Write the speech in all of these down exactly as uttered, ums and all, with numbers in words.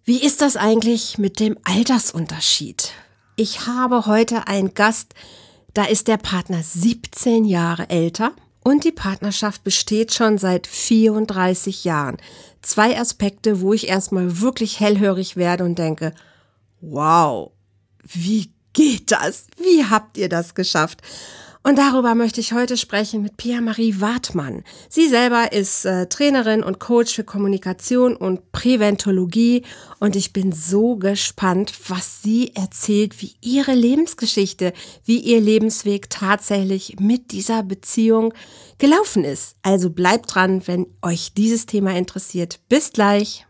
Wie ist das eigentlich mit dem Altersunterschied? Ich habe heute einen Gast, da ist der Partner siebzehn Jahre älter und die Partnerschaft besteht schon seit vierunddreißig Jahren. Zwei Aspekte, wo ich erstmal wirklich hellhörig werde und denke, wow, wie geht das? Wie habt ihr das geschafft? Und darüber möchte ich heute sprechen mit Pia-Marie Wartmann. Sie selber ist äh, Trainerin und Coach für Kommunikation und Präventologie und ich bin so gespannt, was sie erzählt, wie ihre Lebensgeschichte, wie ihr Lebensweg tatsächlich mit dieser Beziehung gelaufen ist. Also bleibt dran, wenn euch dieses Thema interessiert. Bis gleich!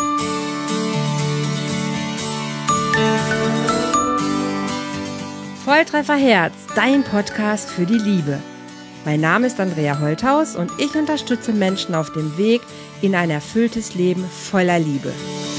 Volltreffer Herz, dein Podcast für die Liebe. Mein Name ist Andrea Holthaus und ich unterstütze Menschen auf dem Weg in ein erfülltes Leben voller Liebe.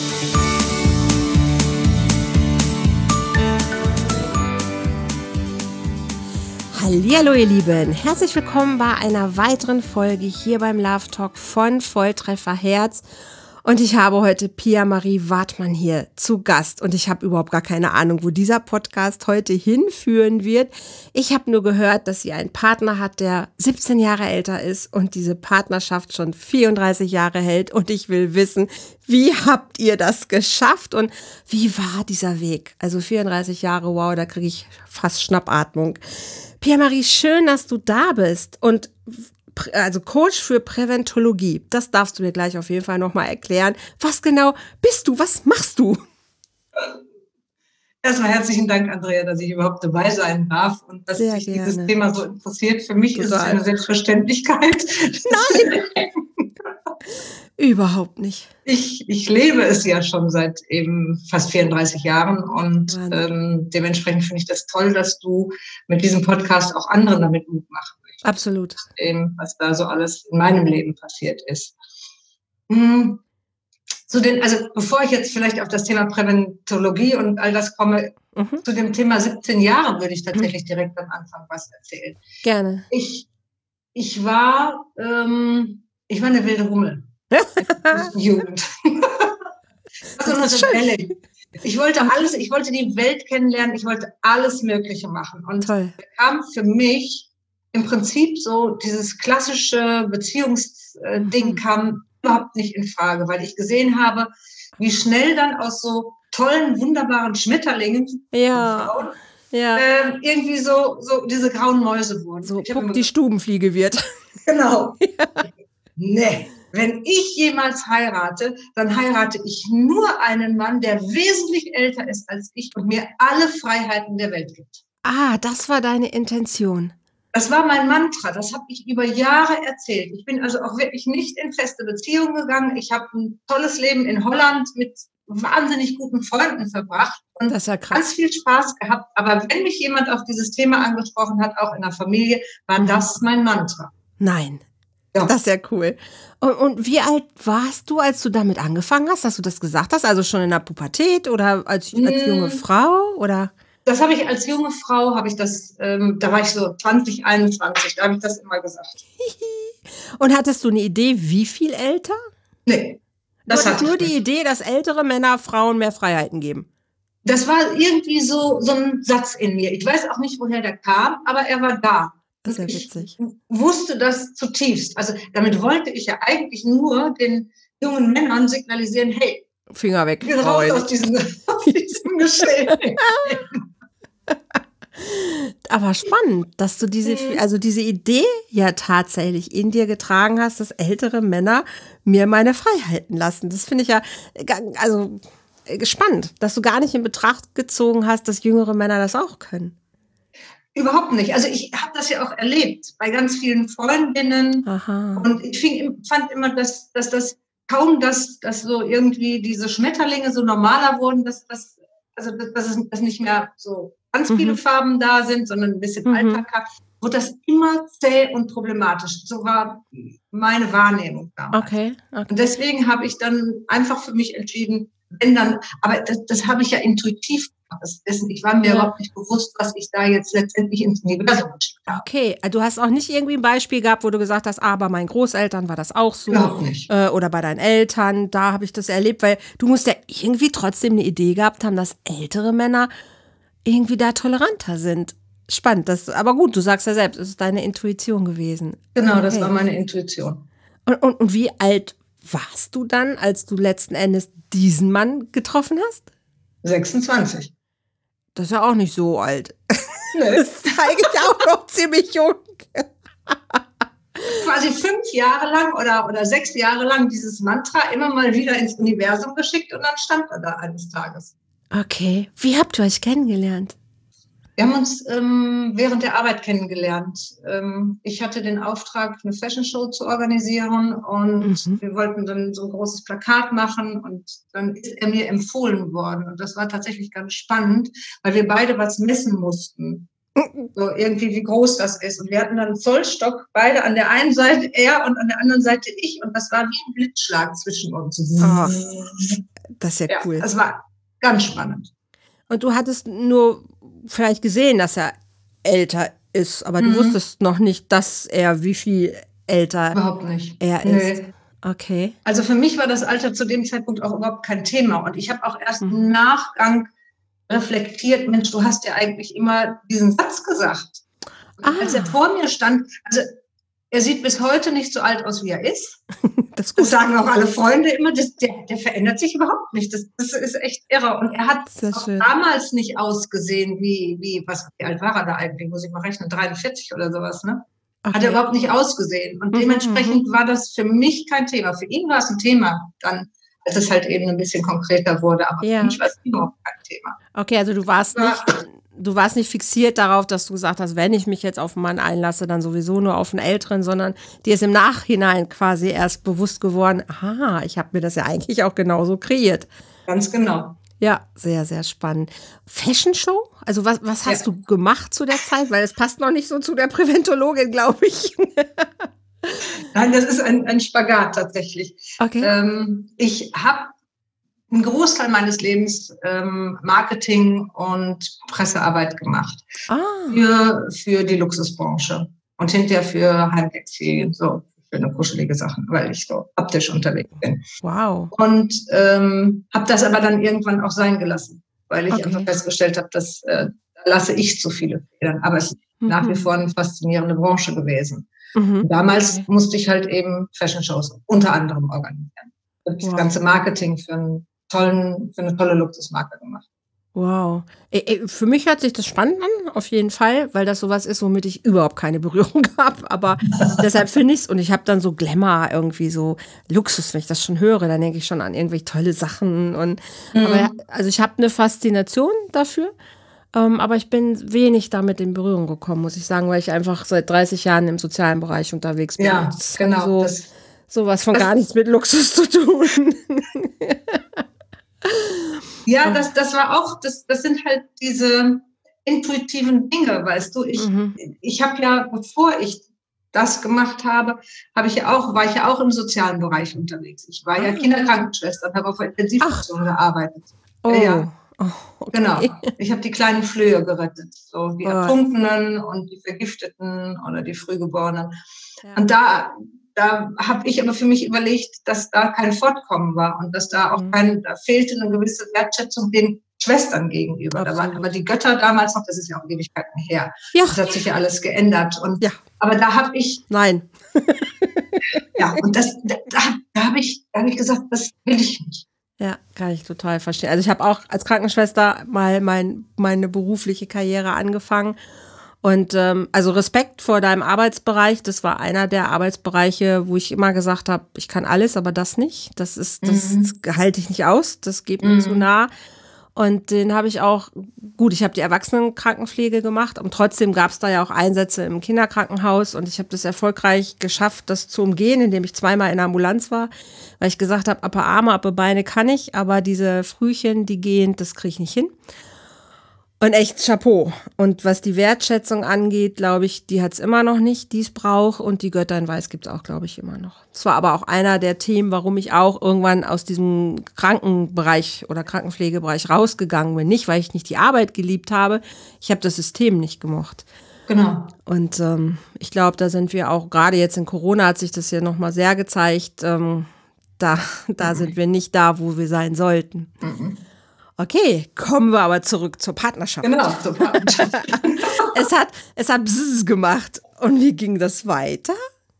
Hallihallo ihr Lieben, herzlich willkommen bei einer weiteren Folge hier beim Love Talk von Volltreffer Herz. Und ich habe heute Pia-Marie Wartmann hier zu Gast und ich habe überhaupt gar keine Ahnung, wo dieser Podcast heute hinführen wird. Ich habe nur gehört, dass sie einen Partner hat, der siebzehn Jahre älter ist und diese Partnerschaft schon vierunddreißig Jahre hält und ich will wissen, wie habt ihr das geschafft und wie war dieser Weg? Also vierunddreißig Jahre, wow, da kriege ich fast Schnappatmung. Pia-Marie, schön, dass du da bist und also Coach für Präventologie. Das darfst du mir gleich auf jeden Fall nochmal erklären. Was genau bist du? Was machst du? Erstmal herzlichen Dank, Andrea, dass ich überhaupt dabei sein darf und dass Sehr sich gerne. dieses Thema so interessiert. Für mich Total. Ist es eine Selbstverständlichkeit. Nein! Überhaupt nicht. Ich, ich lebe es ja schon seit eben fast vierunddreißig Jahren und ähm, dementsprechend finde ich das toll, dass du mit diesem Podcast auch anderen damit Mut machen möchtest. Absolut. Dem, was da so alles in meinem Leben passiert ist. Hm. Zu den, also bevor ich jetzt vielleicht auf das Thema Präventologie und all das komme, mhm. zu dem Thema siebzehn Jahre würde ich tatsächlich mhm. direkt am Anfang was erzählen. Gerne. Ich, ich war, ähm, ich war eine wilde Hummel. Jugend. Also das ist schön. Ich wollte alles, ich wollte die Welt kennenlernen, ich wollte alles Mögliche machen. Und Toll. Kam für mich im Prinzip so dieses klassische Beziehungsding kam überhaupt nicht in Frage, weil ich gesehen habe, wie schnell dann aus so tollen, wunderbaren Schmetterlingen ja. Frauen, ja. äh, irgendwie so, so diese grauen Mäuse wurden. So Puck die Stubenfliege wird. Genau. Ja. Nee. Wenn ich jemals heirate, dann heirate ich nur einen Mann, der wesentlich älter ist als ich und mir alle Freiheiten der Welt gibt. Ah, das war deine Intention. Das war mein Mantra, das habe ich über Jahre erzählt. Ich bin also auch wirklich nicht in feste Beziehungen gegangen. Ich habe ein tolles Leben in Holland mit wahnsinnig guten Freunden verbracht und das ist ja krass. Ganz viel Spaß gehabt. Aber wenn mich jemand auf dieses Thema angesprochen hat, auch in der Familie, war mhm. das mein Mantra. Nein. Ja. Das ist ja cool. Und, und wie alt warst du, als du damit angefangen hast, dass du das gesagt hast? Also schon in der Pubertät oder als, als junge Frau? Oder? Das habe ich als junge Frau, habe ich das, ähm, da war ich so zwanzig, einundzwanzig, da habe ich das immer gesagt. Und hattest du eine Idee, wie viel älter? Nee. Das du hattest nur die Idee, dass ältere Männer Frauen mehr Freiheiten geben. Das war irgendwie so, so ein Satz in mir. Ich weiß auch nicht, woher der kam, aber er war da. Das ist ja witzig. Ich wusste das zutiefst. Also damit wollte ich ja eigentlich nur den jungen Männern signalisieren, hey, Finger weg. Ich bin raus aus diesem, aus diesem Geschehen. Aber spannend, dass du diese, also diese Idee ja tatsächlich in dir getragen hast, dass ältere Männer mir meine Freiheiten lassen. Das finde ich ja, also spannend, dass du gar nicht in Betracht gezogen hast, dass jüngere Männer das auch können. Überhaupt nicht. Also ich habe das ja auch erlebt bei ganz vielen Freundinnen. Aha. Und ich fing, fand immer, dass, dass das kaum, dass, dass so irgendwie diese Schmetterlinge so normaler wurden, dass, dass, also dass es dass nicht mehr so ganz viele mhm. Farben da sind, sondern ein bisschen mhm. Alltag hat, wurde das immer zäh und problematisch. So war meine Wahrnehmung damals. Okay, okay. Und deswegen habe ich dann einfach für mich entschieden, wenn dann, aber das, das habe ich ja intuitiv Das ist, ich war mir Ja. überhaupt nicht bewusst, was ich da jetzt letztendlich ins Universum geschickt habe. Okay, du hast auch nicht irgendwie ein Beispiel gehabt, wo du gesagt hast, ah, bei meinen Großeltern war das auch so. Überhaupt nicht. Äh, oder bei deinen Eltern, da habe ich das erlebt, weil du musst ja irgendwie trotzdem eine Idee gehabt haben, dass ältere Männer irgendwie da toleranter sind. Spannend, das, aber gut, du sagst ja selbst, es ist deine Intuition gewesen. Genau, das Okay. war meine Intuition. Und, und, und wie alt warst du dann, als du letzten Endes diesen Mann getroffen hast? sechsundzwanzig. Das ist ja auch nicht so alt. Nee. Das ist eigentlich auch noch ziemlich jung. Quasi fünf Jahre lang oder, oder sechs Jahre lang dieses Mantra immer mal wieder ins Universum geschickt und dann stand er da eines Tages. Okay, wie habt ihr euch kennengelernt? Wir haben uns ähm, während der Arbeit kennengelernt. Ähm, ich hatte den Auftrag, eine Fashion Show zu organisieren und Mhm. wir wollten dann so ein großes Plakat machen und dann ist er mir empfohlen worden. Und das war tatsächlich ganz spannend, weil wir beide was messen mussten. So irgendwie, wie groß das ist. Und wir hatten dann einen Zollstock, beide an der einen Seite er und an der anderen Seite ich. Und das war wie ein Blitzschlag zwischen uns. Ach, das ist ja, Ja, cool. das war ganz spannend. Und du hattest nur vielleicht gesehen, dass er älter ist, aber du Mhm. wusstest noch nicht, dass er wie viel älter Überhaupt nicht. er Nee. ist. Okay. Also für mich war das Alter zu dem Zeitpunkt auch überhaupt kein Thema. Und ich habe auch erst Mhm. im Nachgang reflektiert, Mensch, du hast ja eigentlich immer diesen Satz gesagt. Ah. Als er vor mir stand, also er sieht bis heute nicht so alt aus, wie er ist. Das ist Das gut. sagen auch alle Freunde immer, das, der, der verändert sich überhaupt nicht. Das, das ist echt irre. Und er hat Sehr auch schön. damals nicht ausgesehen, wie, wie, was, wie alt war er da eigentlich? Muss ich mal rechnen, dreiundvierzig oder sowas, ne? Hat er Okay. überhaupt nicht ausgesehen. Und Mhm, dementsprechend war das für mich kein Thema. Für ihn war es ein Thema, dann, als es halt eben ein bisschen konkreter wurde. Aber Ja. für mich war es überhaupt kein Thema. Okay, also du warst Ja. nicht, du warst nicht fixiert darauf, dass du gesagt hast, wenn ich mich jetzt auf einen Mann einlasse, dann sowieso nur auf einen Älteren, sondern dir ist im Nachhinein quasi erst bewusst geworden, aha, ich habe mir das ja eigentlich auch genauso kreiert. Ganz genau. Ja, sehr, sehr spannend. Fashion Show? Also was, was hast Ja. du gemacht zu der Zeit? Weil es passt noch nicht so zu der Präventologin, glaube ich. Nein, das ist ein, ein Spagat tatsächlich. Okay. Ähm, ich habe einen Großteil meines Lebens ähm, Marketing und Pressearbeit gemacht Ah, für, für die Luxusbranche und hinterher für Heimtextilien, so für eine kuschelige Sachen, weil ich so optisch unterwegs bin. wow. Und ähm, habe das aber dann irgendwann auch sein gelassen, weil ich Okay. einfach festgestellt habe, dass äh, da lasse ich zu viele Federn. Aber es ist Mhm. nach wie vor eine faszinierende Branche gewesen. Mhm. Und damals Okay. musste ich halt eben Fashion-Shows unter anderem organisieren. Und das Wow. ganze Marketing für, einen tollen, für eine tolle Luxusmarke gemacht. Wow. Äh, äh, Für mich hört sich das spannend an, auf jeden Fall, weil das sowas ist, womit ich überhaupt keine Berührung habe. Aber deshalb finde ich es, und ich habe dann so Glamour, irgendwie so Luxus, wenn ich das schon höre, dann denke ich schon an irgendwelche tolle Sachen. Und, aber ja, also ich habe eine Faszination dafür, ähm, aber ich bin wenig damit in Berührung gekommen, muss ich sagen, weil ich einfach seit dreißig Jahren im sozialen Bereich unterwegs bin. Ja, Und das hat genau. so, Das, sowas von das- gar nichts mit Luxus zu tun. ja, das, das war auch, das, das sind halt diese intuitiven Dinge, weißt du. Ich, Mhm. ich habe ja, bevor ich das gemacht habe, habe ich ja auch, war ich ja auch im sozialen Bereich unterwegs. Ich war ja Ah. Kinderkrankenschwester und habe auf der Intensivstation gearbeitet. Oh, Ja. oh okay. Genau. Ich habe die kleinen Flöhe gerettet, so die Gott. Ertrunkenen und die Vergifteten oder die Frühgeborenen. Ja. Und da, da habe ich aber für mich überlegt, dass da kein Fortkommen war und dass da auch Mhm. kein, da fehlte eine gewisse Wertschätzung den Schwestern gegenüber. Da waren Absolut. aber die Götter damals noch, das ist ja auch Ewigkeiten her. Ja. Das hat sich ja alles geändert. Und, Ja. aber da habe ich, Nein. ja, und das, da, da, da habe ich, da habe ich gesagt, das will ich nicht. Ja, kann ich total verstehen. Also ich habe auch als Krankenschwester mal mein, meine berufliche Karriere angefangen. Und ähm, also Respekt vor deinem Arbeitsbereich. Das war einer der Arbeitsbereiche, wo ich immer gesagt habe, ich kann alles, aber das nicht. Das ist, das, Mhm. das halte ich nicht aus. Das geht mir Mhm. zu nah. Und den habe ich auch, gut, ich habe die Erwachsenenkrankenpflege gemacht und trotzdem gab es da ja auch Einsätze im Kinderkrankenhaus und ich habe das erfolgreich geschafft, das zu umgehen, indem ich zweimal in der Ambulanz war, weil ich gesagt habe, upper Arme, upper Beine kann ich, aber diese Frühchen, die gehen, das kriege ich nicht hin. Und echt Chapeau. Und was die Wertschätzung angeht, glaube ich, die hat es immer noch nicht, die es braucht. Und die Götter in Weiß gibt es auch, glaube ich, immer noch. Das war aber auch einer der Themen, warum ich auch irgendwann aus diesem Krankenbereich oder Krankenpflegebereich rausgegangen bin. Nicht, weil ich nicht die Arbeit geliebt habe. Ich habe das System nicht gemocht. Genau. Und ähm, ich glaube, da sind wir auch, gerade jetzt in Corona hat sich das ja nochmal sehr gezeigt, ähm, da, da mhm. sind wir nicht da, wo wir sein sollten. Mhm. Okay, kommen wir aber zurück zur Partnerschaft. Genau, zur Partnerschaft. es hat, es hat Bzzz gemacht. Und wie ging das weiter?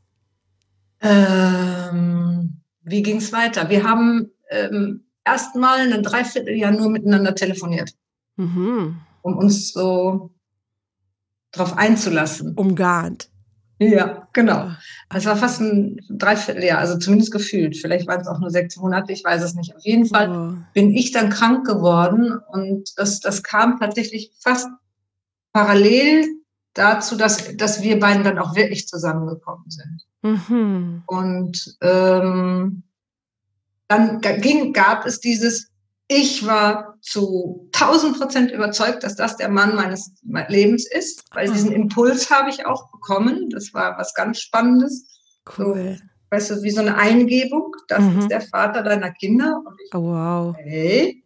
Ähm, wie ging es weiter? Wir haben ähm, erstmal ein Dreivierteljahr nur miteinander telefoniert, mhm. um uns so drauf einzulassen. Umgarnt. Ja, genau. Es war fast ein Dreivierteljahr, also zumindest gefühlt. Vielleicht waren es auch nur sechs Monate, ich weiß es nicht. Auf jeden Fall oh. bin ich dann krank geworden und das, das kam tatsächlich fast parallel dazu, dass, dass wir beiden dann auch wirklich zusammengekommen sind. Mhm. Und ähm, dann ging, gab es dieses, ich war zu tausend Prozent überzeugt, dass das der Mann meines Lebens ist, weil diesen Impuls habe ich auch bekommen. Das war was ganz Spannendes. Cool. So, weißt du, wie so eine Eingebung. Das mhm. ist der Vater deiner Kinder. Und ich, oh, wow. Hey.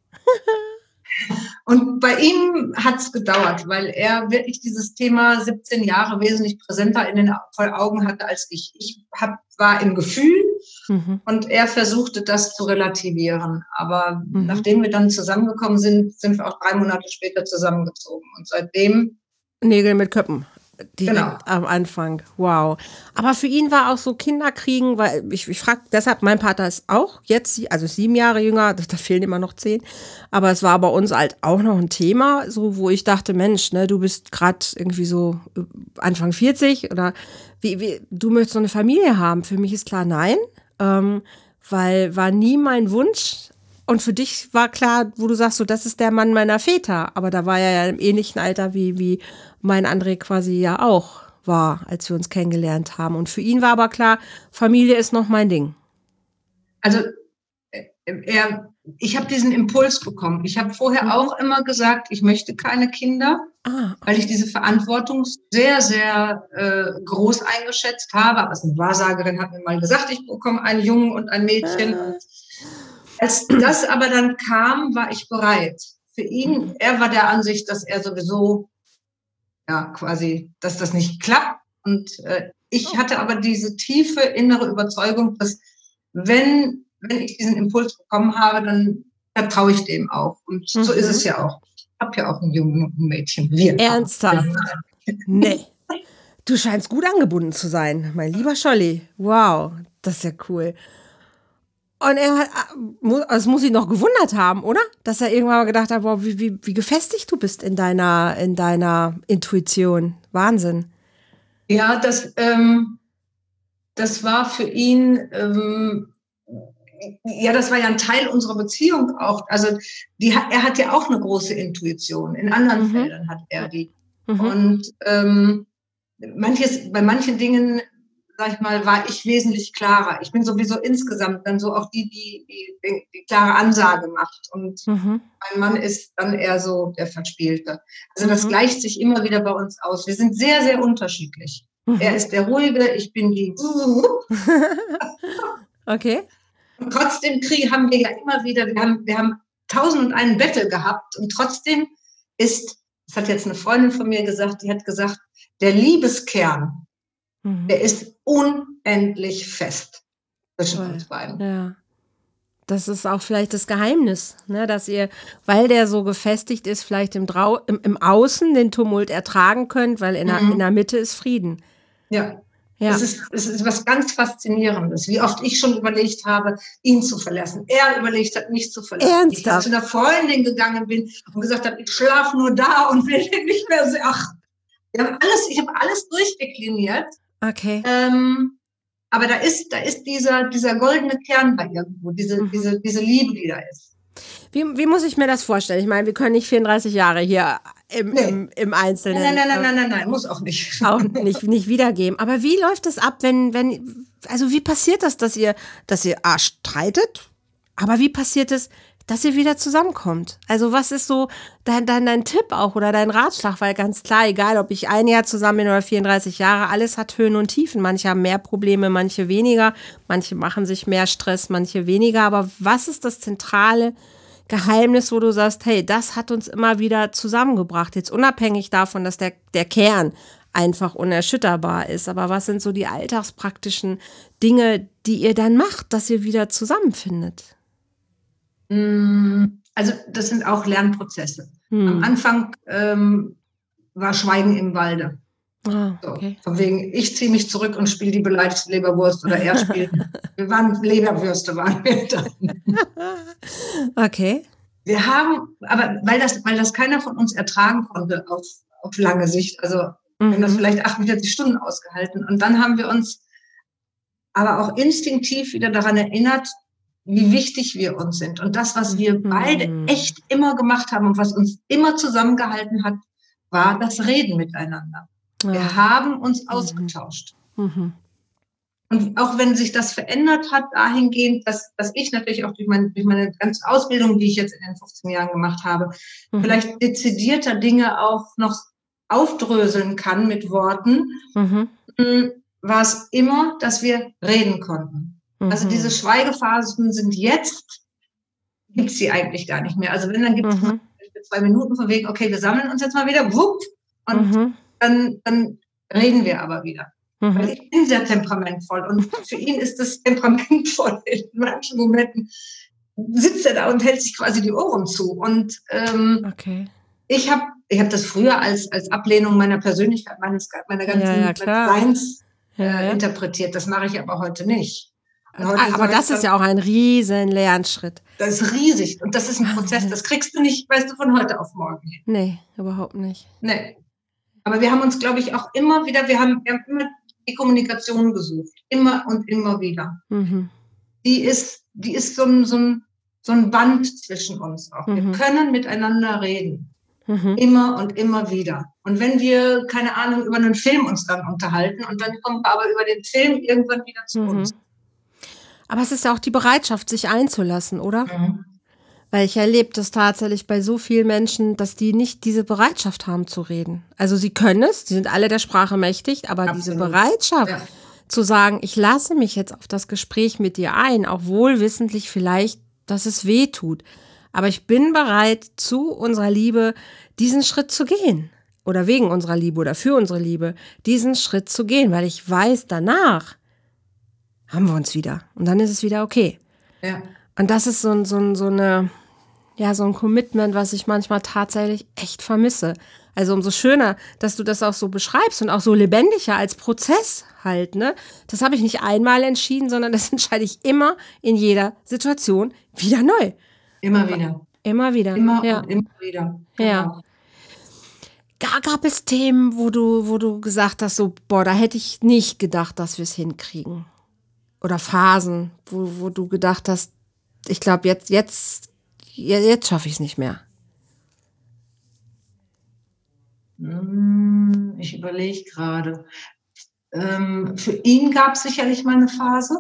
Und bei ihm hat es gedauert, weil er wirklich dieses Thema siebzehn Jahre wesentlich präsenter in den Augen hatte als ich. Ich hab, war im Gefühl mhm. und er versuchte das zu relativieren. Aber mhm. nachdem wir dann zusammengekommen sind, sind wir auch drei Monate später zusammengezogen. Und seitdem... Nägel mit Köppen. Direkt genau. am Anfang. Wow. Aber für ihn war auch so Kinderkriegen, weil ich, ich frage deshalb, mein Vater ist auch jetzt, also sieben Jahre jünger, da fehlen immer noch zehn. Aber es war bei uns halt auch noch ein Thema, so wo ich dachte, Mensch, ne, du bist gerade irgendwie so Anfang vierzig oder wie, wie, du möchtest so eine Familie haben. Für mich ist klar, nein, ähm, weil war nie mein Wunsch. Und für dich war klar, wo du sagst, so, das ist der Mann meiner Väter. Aber da war er ja im ähnlichen Alter, wie, wie mein André quasi ja auch war, als wir uns kennengelernt haben. Und für ihn war aber klar, Familie ist noch mein Ding. Also er, ich habe diesen Impuls bekommen. Ich habe vorher mhm. auch immer gesagt, ich möchte keine Kinder, ah, okay. weil ich diese Verantwortung sehr, sehr äh, groß eingeschätzt habe. Aber eine Wahrsagerin hat mir mal gesagt, ich bekomme einen Jungen und ein Mädchen. Äh. Als das aber dann kam, war ich bereit. Für ihn, mhm. er war der Ansicht, dass er sowieso, ja, quasi, dass das nicht klappt. Und äh, ich hatte aber diese tiefe innere Überzeugung, dass wenn, wenn ich diesen Impuls bekommen habe, dann vertraue ich dem auch. Und mhm. so ist es ja auch. Ich habe ja auch einen Jungen und ein Mädchen. Wir Ernsthaft? Nee. Du scheinst gut angebunden zu sein, mein lieber Scholli. Wow, das ist ja cool. Und er hat, es muss ihn noch gewundert haben, oder? Dass er irgendwann mal gedacht hat, wow, wie, wie, wie gefestigt du bist in deiner, in deiner Intuition. Wahnsinn. Ja, das, ähm, das war für ihn, ähm, ja, das war ja ein Teil unserer Beziehung auch. Also die, er hat ja auch eine große Intuition. In anderen mhm. Feldern hat er die. Mhm. Und ähm, manches, bei manchen Dingen, sag ich mal, war ich wesentlich klarer. Ich bin sowieso insgesamt dann so auch die, die die, die klare Ansage macht. Und mhm. mein Mann ist dann eher so der Verspielte. Also das mhm. gleicht sich immer wieder bei uns aus. Wir sind sehr, sehr unterschiedlich. Mhm. Er ist der Ruhige, ich bin die okay. Und trotzdem Krieg haben wir ja immer wieder, wir haben, wir haben tausend und einen Battle gehabt und trotzdem ist, das hat jetzt eine Freundin von mir gesagt, die hat gesagt, der Liebeskern, mhm. der ist unendlich fest zwischen Toll. uns beiden. Ja. Das ist auch vielleicht das Geheimnis, ne, dass ihr, weil der so gefestigt ist, vielleicht im, Drau im, im Außen den Tumult ertragen könnt, weil in, mhm. der, in der Mitte ist Frieden. Ja. Ja. Es ist, es ist was ganz Faszinierendes, wie oft ich schon überlegt habe, ihn zu verlassen. Er überlegt hat, mich zu verlassen. Ernsthaft? Ich zu einer Freundin gegangen bin und gesagt habe, ich schlafe nur da und will nicht mehr sehen. Ach, wir haben alles, ich habe alles durchdekliniert. Okay. Ähm, aber da ist, da ist dieser, dieser goldene Kern bei irgendwo, diese, mhm. diese, diese Liebe, die da ist. Wie, wie muss ich mir das vorstellen? Ich meine, wir können nicht vierunddreißig Jahre hier im, nee. im, im Einzelnen. Nein, nein, nein, nein, nein, nein, muss auch nicht. Auch nicht, nicht wiedergeben. Aber wie läuft es ab, wenn, wenn, also wie passiert das, dass ihr, dass ihr A, streitet? Aber wie passiert es, dass ihr wieder zusammenkommt? Also was ist so dein, dein, dein Tipp auch oder dein Ratschlag? Weil ganz klar, egal ob ich ein Jahr zusammen bin oder vierunddreißig Jahre, alles hat Höhen und Tiefen. Manche haben mehr Probleme, manche weniger. Manche machen sich mehr Stress, manche weniger. Aber was ist das zentrale Geheimnis, wo du sagst, hey, das hat uns immer wieder zusammengebracht? Jetzt unabhängig davon, dass der, der Kern einfach unerschütterbar ist. Aber was sind so die alltagspraktischen Dinge, die ihr dann macht, dass ihr wieder zusammenfindet? Also das sind auch Lernprozesse. Hm. Am Anfang ähm, war Schweigen im Walde. Ah, okay. So, von wegen, ich ziehe mich zurück und spiele die beleidigte Leberwurst oder er spielt. Wir waren Leberwürste, waren wir dann. Okay. Wir haben, aber weil das, weil das keiner von uns ertragen konnte auf, auf lange Sicht, also mhm. wir haben das vielleicht achtundvierzig Stunden ausgehalten und dann haben wir uns aber auch instinktiv wieder daran erinnert, wie wichtig wir uns sind. Und das, was wir mhm. beide echt immer gemacht haben und was uns immer zusammengehalten hat, war das Reden miteinander. Ja. Wir haben uns ausgetauscht. Mhm. Und auch wenn sich das verändert hat, dahingehend, dass, dass ich natürlich auch durch, mein, durch meine ganze Ausbildung, die ich jetzt in den fünfzehn Jahren gemacht habe, mhm. vielleicht dezidierter Dinge auch noch aufdröseln kann mit Worten, mhm. war es immer, dass wir reden konnten. Mhm. Also diese Schweigephasen sind jetzt, gibt es sie eigentlich gar nicht mehr. Also wenn, dann gibt es mhm. zwei Minuten von wegen, okay, wir sammeln uns jetzt mal wieder, wupp, und mhm. dann, dann reden wir aber wieder. Mhm. Weil ich bin sehr temperamentvoll und für ihn ist das temperamentvoll. In manchen Momenten sitzt er da und hält sich quasi die Ohren zu. Und ähm, okay. ich habe ich hab das früher als, als Ablehnung meiner Persönlichkeit, meines, meiner ganzen ja, ja, Seins äh, ja, ja. interpretiert. Das mache ich aber heute nicht. Heute aber das ist ja auch ein riesen Lernschritt. Das ist riesig und das ist ein Prozess, das kriegst du nicht, weißt du, von heute auf morgen hin. Nee, überhaupt nicht. Nee. Aber wir haben uns, glaube ich, auch immer wieder, wir haben, wir haben immer die Kommunikation gesucht. Immer und immer wieder. Mhm. Die ist, die ist so ein, so ein, so ein Band zwischen uns auch. Mhm. Wir können miteinander reden. Mhm. Immer und immer wieder. Und wenn wir, keine Ahnung, über einen Film uns dann unterhalten und dann kommen wir aber über den Film irgendwann wieder zu mhm. uns. Aber es ist ja auch die Bereitschaft, sich einzulassen, oder? Mhm. Weil ich erlebe das tatsächlich bei so vielen Menschen, dass die nicht diese Bereitschaft haben zu reden. Also sie können es, sie sind alle der Sprache mächtig, aber Absolut. Diese Bereitschaft ja. zu sagen, ich lasse mich jetzt auf das Gespräch mit dir ein, auch wohlwissentlich vielleicht, dass es weh tut. Aber ich bin bereit, zu unserer Liebe diesen Schritt zu gehen. Oder wegen unserer Liebe oder für unsere Liebe, diesen Schritt zu gehen, weil ich weiß, danach haben wir uns wieder. Und dann ist es wieder okay. Ja. Und das ist so, so, so eine... Ja, so ein Commitment, was ich manchmal tatsächlich echt vermisse. Also umso schöner, dass du das auch so beschreibst und auch so lebendiger als Prozess halt, ne? Das habe ich nicht einmal entschieden, sondern das entscheide ich immer in jeder Situation wieder neu. Immer wieder. Immer wieder. Immer ja. und immer wieder. Genau. Ja. Gar gab es Themen, wo du, wo du gesagt hast, so, boah, da hätte ich nicht gedacht, dass wir es hinkriegen. Oder Phasen, wo, wo du gedacht hast, ich glaube, jetzt, jetzt Jetzt schaffe ich es nicht mehr. Ich überlege gerade. Ähm, für ihn gab es sicherlich mal eine Phase,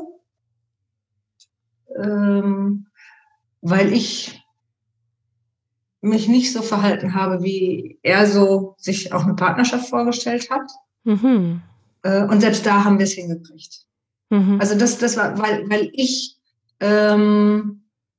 ähm, weil ich mich nicht so verhalten habe, wie er so sich auch eine Partnerschaft vorgestellt hat. Mhm. Äh, und selbst da haben wir es hingekriegt. Mhm. Also das, das war, weil, weil ich ähm,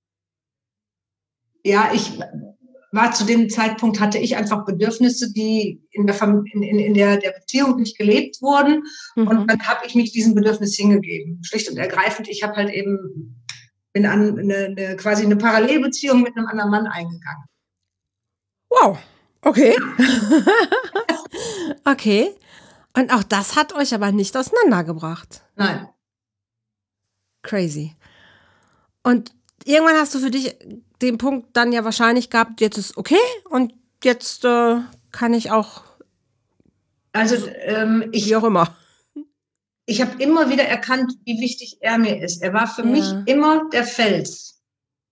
ja, ich war zu dem Zeitpunkt, hatte ich einfach Bedürfnisse, die in der, Fam- in, in, in der, der Beziehung nicht gelebt wurden. Mhm. Und dann habe ich mich diesem Bedürfnis hingegeben. Schlicht und ergreifend, ich habe halt eben bin an eine, eine, quasi eine Parallelbeziehung mit einem anderen Mann eingegangen. Wow, okay. Okay. Und auch das hat euch aber nicht auseinandergebracht. Nein. Crazy. Und irgendwann hast du für dich den Punkt dann ja wahrscheinlich gehabt, jetzt ist okay und jetzt äh, kann ich auch. Also ähm, ich. Wie auch immer. Ich habe immer wieder erkannt, wie wichtig er mir ist. Er war für ja. mich immer der Fels.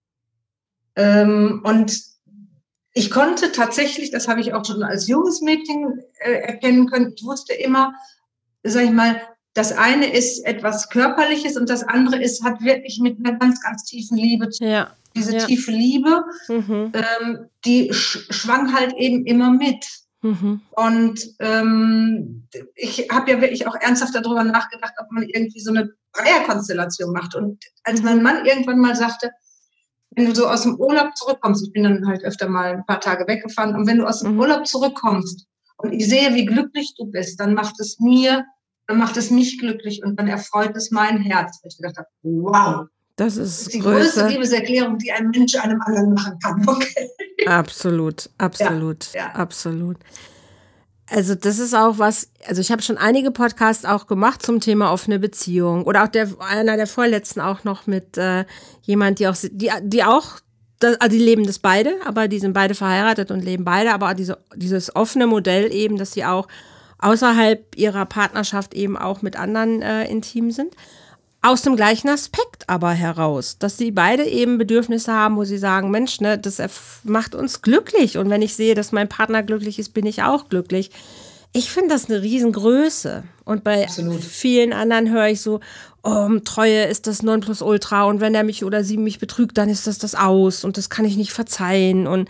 Ähm, und ich konnte tatsächlich, das habe ich auch schon als junges Mädchen äh, erkennen können, ich wusste immer, sag ich mal, das eine ist etwas Körperliches und das andere ist, hat wirklich mit einer ganz, ganz tiefen Liebe zu tun. Ja. Diese Ja. tiefe Liebe, Mhm. ähm, die sch- schwang halt eben immer mit. Mhm. Und ähm, ich habe ja wirklich auch ernsthaft darüber nachgedacht, ob man irgendwie so eine Dreierkonstellation macht. Und als mein Mann irgendwann mal sagte, wenn du so aus dem Urlaub zurückkommst, ich bin dann halt öfter mal ein paar Tage weggefahren, und wenn du aus dem Mhm. Urlaub zurückkommst und ich sehe, wie glücklich du bist, dann macht es mir, dann macht es mich glücklich und dann erfreut es mein Herz. Ich gedacht habe, wow, Das das ist ist die größte Größe. Liebeserklärung, die ein Mensch einem anderen machen kann. Okay. Absolut, absolut, Ja, ja. absolut. Also das ist auch was, also ich habe schon einige Podcasts auch gemacht zum Thema offene Beziehung oder auch der einer der vorletzten auch noch mit äh, jemand, die auch die die auch das, also die leben das beide, aber die sind beide verheiratet und leben beide, aber diese dieses offene Modell eben, dass sie auch außerhalb ihrer Partnerschaft eben auch mit anderen äh, intim sind. Aus dem gleichen Aspekt aber heraus, dass sie beide eben Bedürfnisse haben, wo sie sagen, Mensch, ne, das erf- macht uns glücklich. Und wenn ich sehe, dass mein Partner glücklich ist, bin ich auch glücklich. Ich finde das eine Riesengröße. Und bei Absolut. vielen anderen höre ich so, oh, Treue ist das Nonplusultra. Und wenn er mich oder sie mich betrügt, dann ist das das Aus. Und das kann ich nicht verzeihen. Und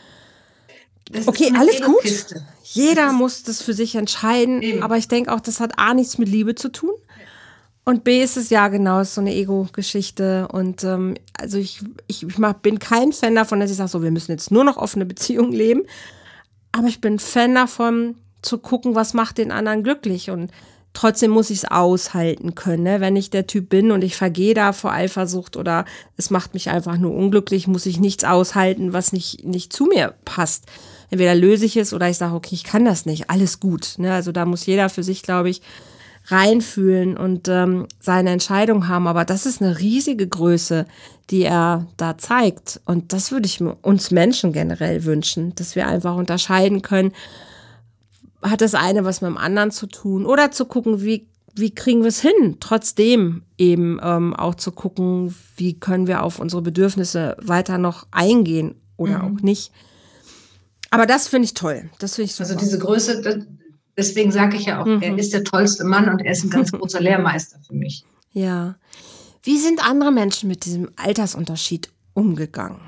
Das okay, ist eine alles gut. Ego-Kiste. Jeder Das ist muss das für sich entscheiden. eben. Aber ich denke auch, das hat A, nichts mit Liebe zu tun. Und B ist es ja genau, ist so eine Ego-Geschichte. Und ähm, also ich, ich, ich mach, bin kein Fan davon, dass ich sage, so, wir müssen jetzt nur noch offene Beziehungen leben. Aber ich bin Fan davon, zu gucken, was macht den anderen glücklich. Und trotzdem muss ich es aushalten können. Ne? Wenn ich der Typ bin und ich vergehe da vor Eifersucht oder es macht mich einfach nur unglücklich, muss ich nichts aushalten, was nicht, nicht zu mir passt. Entweder löse ich es oder ich sage, okay, ich kann das nicht. Alles gut. Ne? Also da muss jeder für sich, glaube ich, reinfühlen und ähm, seine Entscheidung haben. Aber das ist eine riesige Größe, die er da zeigt. Und das würde ich mir- uns Menschen generell wünschen, dass wir einfach unterscheiden können, hat das eine was mit dem anderen zu tun oder zu gucken, wie, wie kriegen wir es hin, trotzdem eben ähm, auch zu gucken, wie können wir auf unsere Bedürfnisse weiter noch eingehen oder Mhm. auch nicht. Aber das finde ich toll. Das finde ich super. Also diese Größe, das, deswegen sage ich ja auch, Mhm. er ist der tollste Mann und er ist ein ganz großer Lehrmeister für mich. Ja. Wie sind andere Menschen mit diesem Altersunterschied umgegangen?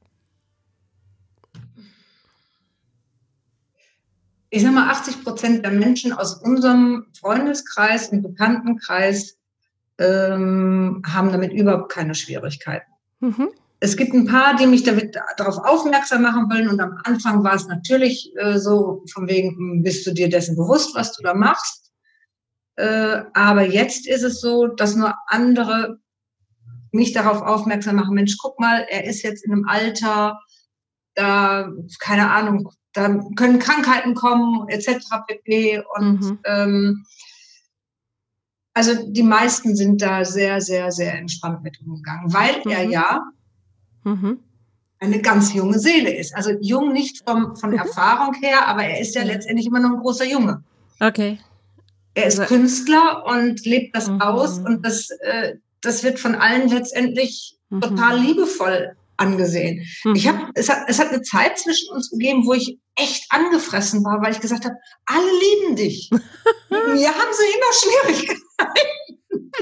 Ich sage mal, achtzig Prozent der Menschen aus unserem Freundeskreis und Bekanntenkreis ähm, haben damit überhaupt keine Schwierigkeiten. Mhm. Es gibt ein paar, die mich damit darauf aufmerksam machen wollen. Und am Anfang war es natürlich äh, so, von wegen, bist du dir dessen bewusst, was du da machst? Äh, aber jetzt ist es so, dass nur andere mich darauf aufmerksam machen, Mensch, guck mal, er ist jetzt in einem Alter, da, keine Ahnung, da können Krankheiten kommen, et cetera pp. Und Mhm. ähm, also die meisten sind da sehr, sehr, sehr entspannt mit umgegangen, weil er Mhm. ja Mhm. eine ganz junge Seele ist. Also jung nicht vom, von Mhm. Erfahrung her, aber er ist ja, Ja. letztendlich immer noch ein großer Junge. Okay. Er ist Also- Künstler und lebt das Mhm. aus und das, äh, das wird von allen letztendlich Mhm. total liebevoll angesehen. Mhm. Ich hab, es, hat, es hat eine Zeit zwischen uns gegeben, wo ich echt angefressen war, weil ich gesagt habe, alle lieben dich. Mit mir haben sie immer Schwierigkeiten.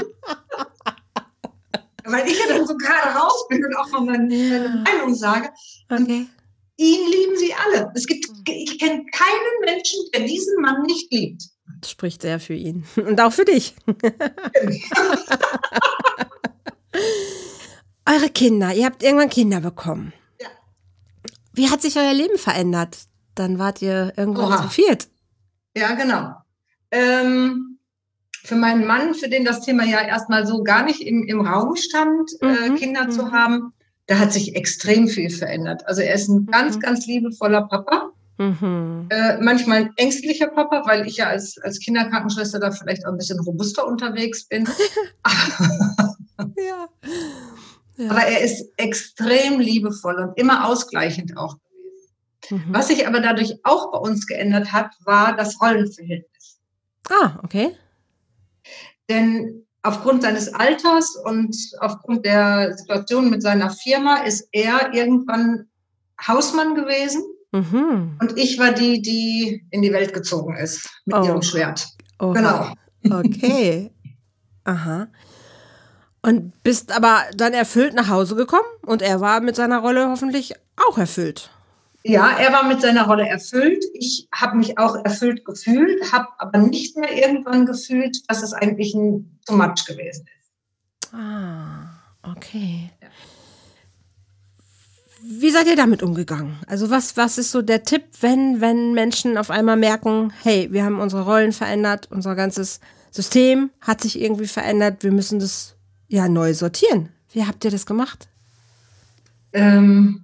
Weil ich ja dann so gerade raus bin und auch mal meine, Ja. meine Meinung sage. Okay. Ihn lieben sie alle. Es gibt, ich kenne keinen Menschen, der diesen Mann nicht liebt. Das spricht sehr für ihn. Und auch für dich. Eure Kinder, ihr habt irgendwann Kinder bekommen. Ja. Wie hat sich euer Leben verändert? Dann wart ihr irgendwann Oha. zu viert. Ja, genau. Ähm, für meinen Mann, für den das Thema ja erstmal so gar nicht im, im Raum stand, äh, Mhm, Kinder mhm. zu haben, da hat sich extrem viel verändert. Also er ist ein ganz, Mhm. ganz liebevoller Papa. Mhm. Äh, manchmal ein ängstlicher Papa, weil ich ja als, als Kinderkrankenschwester da vielleicht auch ein bisschen robuster unterwegs bin. Ja. Ja. Aber er ist extrem liebevoll und immer ausgleichend auch gewesen. Mhm. Was sich aber dadurch auch bei uns geändert hat, war das Rollenverhältnis. Ah, okay. Denn aufgrund seines Alters und aufgrund der Situation mit seiner Firma ist er irgendwann Hausmann gewesen. Mhm. Und ich war die, die in die Welt gezogen ist mit Oh. ihrem Schwert. Oha. Genau. Okay. Aha. Und bist aber dann erfüllt nach Hause gekommen und er war mit seiner Rolle hoffentlich auch erfüllt. Ja, er war mit seiner Rolle erfüllt. Ich habe mich auch erfüllt gefühlt, habe aber nicht mehr irgendwann gefühlt, dass es eigentlich ein too much gewesen ist. Ah, okay. Ja. Wie seid ihr damit umgegangen? Also was, was ist so der Tipp, wenn, wenn Menschen auf einmal merken, hey, wir haben unsere Rollen verändert, unser ganzes System hat sich irgendwie verändert, wir müssen das ja neu sortieren. Wie habt ihr das gemacht? Ähm,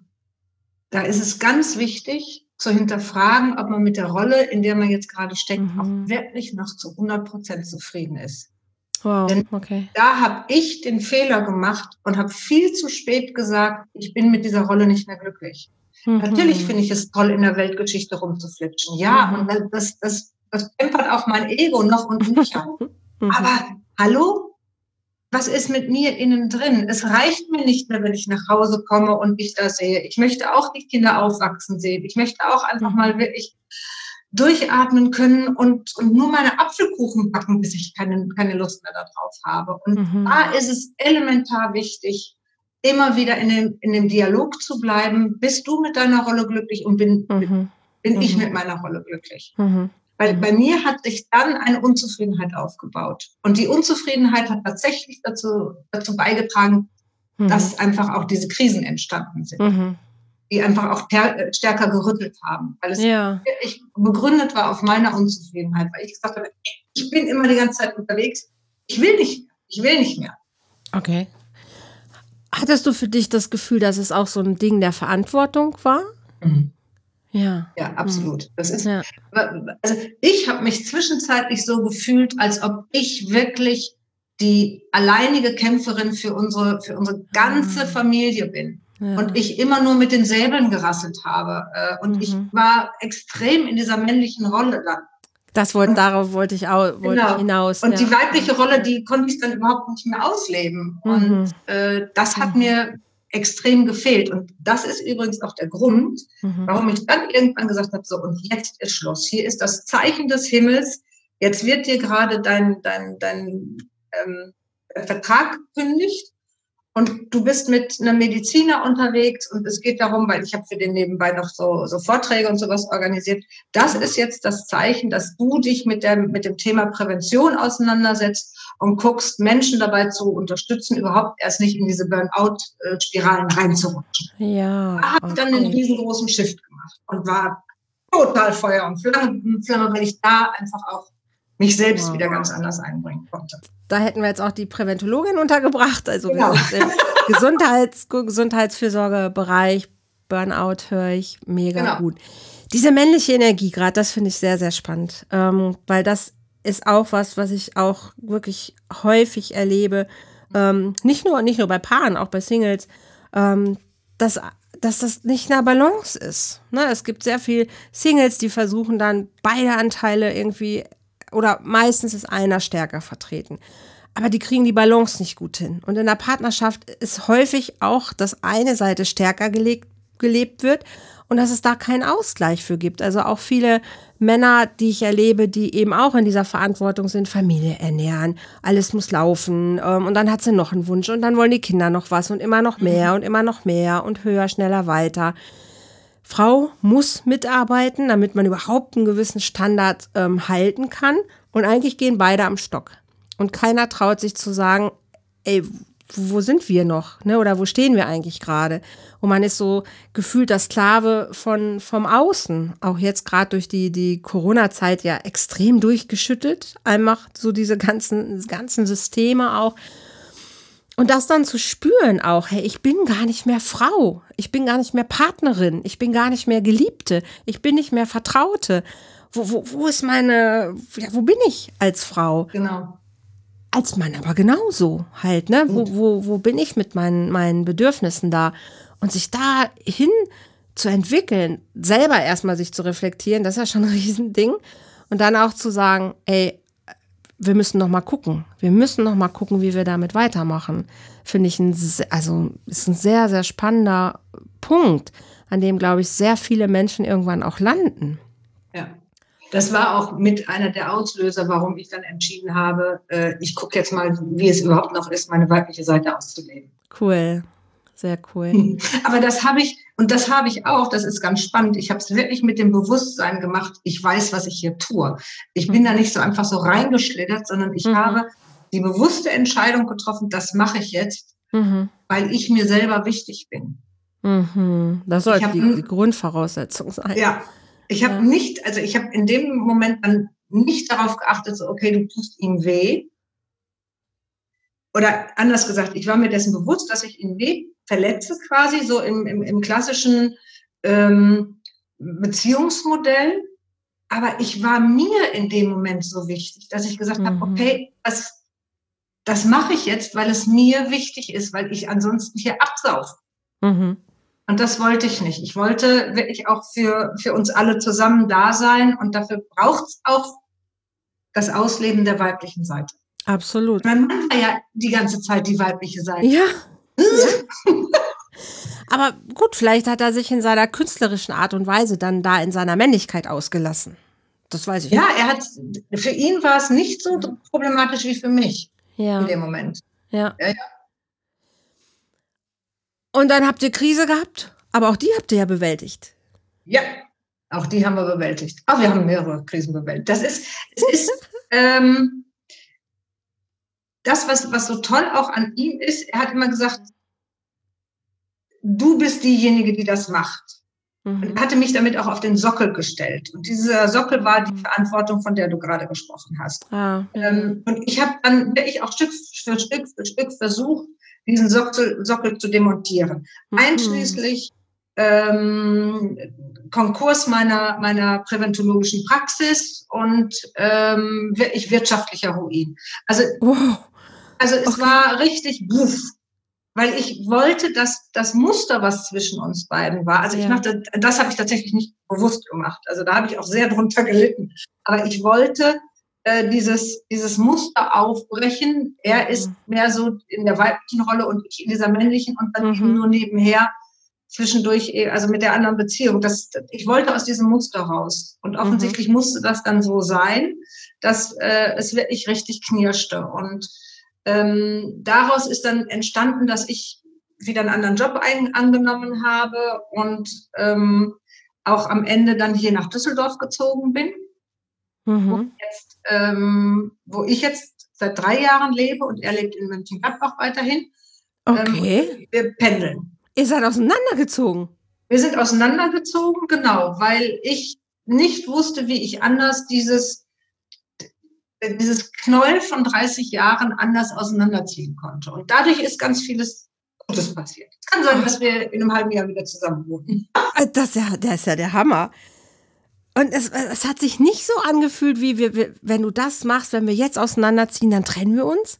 da ist es ganz wichtig zu hinterfragen, ob man mit der Rolle, in der man jetzt gerade steckt, mhm. auch wirklich noch zu hundert Prozent zufrieden ist. Wow, Denn okay. da habe ich den Fehler gemacht und habe viel zu spät gesagt, ich bin mit dieser Rolle nicht mehr glücklich. Mhm. Natürlich finde ich es toll, in der Weltgeschichte rumzuflitschen. Ja, mhm. und das, das, das tempert auch mein Ego noch und nöcher. mhm. Aber hallo? Was ist mit mir innen drin? Es reicht mir nicht mehr, wenn ich nach Hause komme und ich da sehe. Ich möchte auch die Kinder aufwachsen sehen. Ich möchte auch einfach mhm. mal wirklich durchatmen können und, und nur meine Apfelkuchen backen, bis ich keine, keine Lust mehr darauf habe. Und mhm. da ist es elementar wichtig, immer wieder in dem, in dem Dialog zu bleiben. Bist du mit deiner Rolle glücklich und bin, mhm. bin mhm. ich mit meiner Rolle glücklich? Mhm. Weil bei mir hat sich dann eine Unzufriedenheit aufgebaut. Und die Unzufriedenheit hat tatsächlich dazu, dazu beigetragen, mhm. dass einfach auch diese Krisen entstanden sind. Mhm. Die einfach auch ter- stärker gerüttelt haben. Weil es ja. wirklich begründet war auf meiner Unzufriedenheit. Weil ich gesagt habe, ich bin immer die ganze Zeit unterwegs. Ich will nicht mehr. Ich will nicht mehr. Okay. Hattest du für dich das Gefühl, dass es auch so ein Ding der Verantwortung war? Mhm. Ja. Ja, absolut. Das ist, ja. Also ich habe mich zwischenzeitlich so gefühlt, als ob ich wirklich die alleinige Kämpferin für unsere, für unsere ganze ah. Familie bin. Ja. Und ich immer nur mit den Säbeln gerasselt habe. Und mhm. ich war extrem in dieser männlichen Rolle dann. Das wollte, darauf wollte ich, auch, wollte genau. ich hinaus. Und ja. die weibliche Rolle, die konnte ich dann überhaupt nicht mehr ausleben. Mhm. Und äh, das hat mhm. mir extrem gefehlt. Und das ist übrigens auch der Grund, mhm. warum ich dann irgendwann gesagt habe, so, und jetzt ist Schluss. Hier ist das Zeichen des Himmels. Jetzt wird dir gerade dein, dein, dein ähm, Vertrag gekündigt. Und du bist mit einem Mediziner unterwegs und es geht darum, weil ich habe für den nebenbei noch so, so Vorträge und sowas organisiert. Das ist jetzt das Zeichen, dass du dich mit dem, mit dem Thema Prävention auseinandersetzt und guckst, Menschen dabei zu unterstützen, überhaupt erst nicht in diese Burnout-Spiralen reinzurutschen. Ja, da habe ich dann einen riesengroßen Shift gemacht und war total Feuer und Flamme, Flamme, weil ich da einfach auch mich selbst wow. wieder ganz anders einbringen konnte. Da hätten wir jetzt auch die Präventologin untergebracht, also genau. wir sind im Gesundheits- Gesundheitsfürsorgebereich, Burnout höre ich mega genau. gut. Diese männliche Energie gerade, das finde ich sehr, sehr spannend, ähm, weil das ist auch was, was ich auch wirklich häufig erlebe, ähm, nicht nur, nicht nur bei Paaren, auch bei Singles, ähm, dass, dass das nicht in der Balance ist. Ne? Es gibt sehr viele Singles, die versuchen dann beide Anteile irgendwie, oder meistens ist einer stärker vertreten. Aber die kriegen die Balance nicht gut hin. Und in der Partnerschaft ist häufig auch, dass eine Seite stärker gelegt, gelebt wird und dass es da keinen Ausgleich für gibt. Also auch viele Männer, die ich erlebe, die eben auch in dieser Verantwortung sind, Familie ernähren, alles muss laufen ähm, und dann hat sie noch einen Wunsch und dann wollen die Kinder noch was und immer noch mehr und immer noch mehr und höher, schneller, weiter. Frau muss mitarbeiten, damit man überhaupt einen gewissen Standard ähm, halten kann. Und eigentlich gehen beide am Stock. Und keiner traut sich zu sagen, ey, wo sind wir noch? Ne? Oder wo stehen wir eigentlich gerade? Und man ist so gefühlt der Sklave von, vom Außen. Auch jetzt gerade durch die, die Corona-Zeit ja extrem durchgeschüttelt. Einfach so diese ganzen, ganzen Systeme auch. Und das dann zu spüren auch, hey, ich bin gar nicht mehr Frau, ich bin gar nicht mehr Partnerin, ich bin gar nicht mehr Geliebte, ich bin nicht mehr Vertraute. Wo, wo, wo ist meine, ja, wo bin ich als Frau? Genau. Als Mann aber genauso halt, ne? Wo, wo, wo bin ich mit meinen, meinen Bedürfnissen da? Und sich da hin zu entwickeln, selber erstmal sich zu reflektieren, das ist ja schon ein Riesending. Und dann auch zu sagen, ey, wir müssen noch mal gucken. Wir müssen noch mal gucken, wie wir damit weitermachen. Finde ich, ein, also ist ein sehr, sehr spannender Punkt, an dem, glaube ich, sehr viele Menschen irgendwann auch landen. Ja, Das war auch mit einer der Auslöser, warum ich dann entschieden habe, äh, ich gucke jetzt mal, wie es überhaupt noch ist, meine weibliche Seite auszuleben. Cool, sehr cool. Aber das habe ich, und das habe ich auch, das ist ganz spannend, ich habe es wirklich mit dem Bewusstsein gemacht, ich weiß, was ich hier tue. Ich bin Mhm. da nicht so einfach so reingeschlittert, sondern ich Mhm. habe die bewusste Entscheidung getroffen, das mache ich jetzt, Mhm. weil ich mir selber wichtig bin. Mhm. Das Ich sollte hab die, n- die Grundvoraussetzung sein. Ja, ich habe Ja. nicht, also ich habe in dem Moment dann nicht darauf geachtet, so, okay, du tust ihm weh. Oder anders gesagt, ich war mir dessen bewusst, dass ich ihn weh verletze quasi, so im, im, im klassischen ähm, Beziehungsmodell. Aber ich war mir in dem Moment so wichtig, dass ich gesagt Mhm. habe, okay, das, das mache ich jetzt, weil es mir wichtig ist, weil ich ansonsten hier absaufe. Mhm. Und das wollte ich nicht. Ich wollte wirklich auch für, für uns alle zusammen da sein. Und dafür braucht es auch das Ausleben der weiblichen Seite. Absolut. Mein Mann war ja die ganze Zeit die weibliche Seite. Ja. ja. Aber gut, vielleicht hat er sich in seiner künstlerischen Art und Weise dann da in seiner Männlichkeit ausgelassen. Das weiß ich Ja, nicht. er hat, für ihn war es nicht so Ja. problematisch wie für mich Ja. in dem Moment. Ja. Ja, ja. Und dann habt ihr Krise gehabt, aber auch die habt ihr ja bewältigt. Ja, auch die haben wir bewältigt. Auch wir haben mehrere Krisen bewältigt. Das ist, es ist ähm, das, was, was so toll auch an ihm ist. Er hat immer gesagt, du bist diejenige, die das macht. Mhm. Und er hatte mich damit auch auf den Sockel gestellt. Und dieser Sockel war die Mhm. Verantwortung, von der du gerade gesprochen hast. Ah, ja. Ähm, und ich habe dann wirklich auch Stück für Stück für Stück versucht, diesen Sockel, Sockel zu demontieren. Mhm. Einschließlich ähm, Konkurs meiner, meiner präventologischen Praxis und ähm, wirklich wirtschaftlicher Ruin. Also, Wow. also es Okay. war richtig buff. Weil ich wollte, dass das Muster, was zwischen uns beiden war, also Ja. ich machte, das habe ich tatsächlich nicht bewusst gemacht. Also da habe ich auch sehr drunter gelitten. Aber ich wollte äh, dieses, dieses Muster aufbrechen. Er ist Mhm. mehr so in der weiblichen Rolle und ich in dieser männlichen und dann Mhm. eben nur nebenher zwischendurch, also mit der anderen Beziehung. Das, ich wollte aus diesem Muster raus. Und offensichtlich mhm. musste das dann so sein, dass äh, es wirklich richtig knirschte. Und Ähm, daraus ist dann entstanden, dass ich wieder einen anderen Job ein, angenommen habe und ähm, auch am Ende dann hier nach Düsseldorf gezogen bin, Mhm. wo, jetzt, ähm, wo ich jetzt seit drei Jahren lebe und er lebt in Mönchengladbach weiterhin. Okay. Ähm, wir pendeln. Ihr seid auseinandergezogen? Wir sind auseinandergezogen, genau, weil ich nicht wusste, wie ich anders dieses dieses Knäuel von dreißig Jahren anders auseinanderziehen konnte. Und dadurch ist ganz vieles Gutes passiert. Es kann sein, dass wir in einem halben Jahr wieder zusammen wohnen. Das ist ja, das ist ja der Hammer. Und es, es hat sich nicht so angefühlt, wie wir, wir, wenn du das machst, wenn wir jetzt auseinanderziehen, dann trennen wir uns?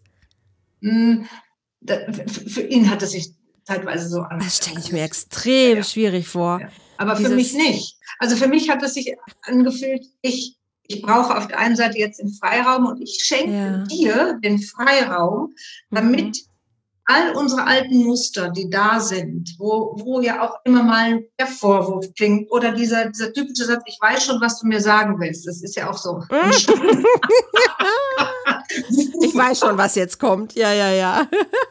Für ihn hat es sich zeitweise so angefühlt. Das stelle ich mir extrem ja, ja. schwierig vor. Ja. Aber Dieses für mich nicht. Also für mich hat es sich angefühlt, ich Ich brauche auf der einen Seite jetzt den Freiraum und ich schenke ja. dir den Freiraum, damit mhm. all unsere alten Muster, die da sind, wo, wo ja auch immer mal der Vorwurf klingt oder dieser, dieser typische Satz, ich weiß schon, was du mir sagen willst. Das ist ja auch so. Ich weiß schon, was jetzt kommt. Ja, ja, ja.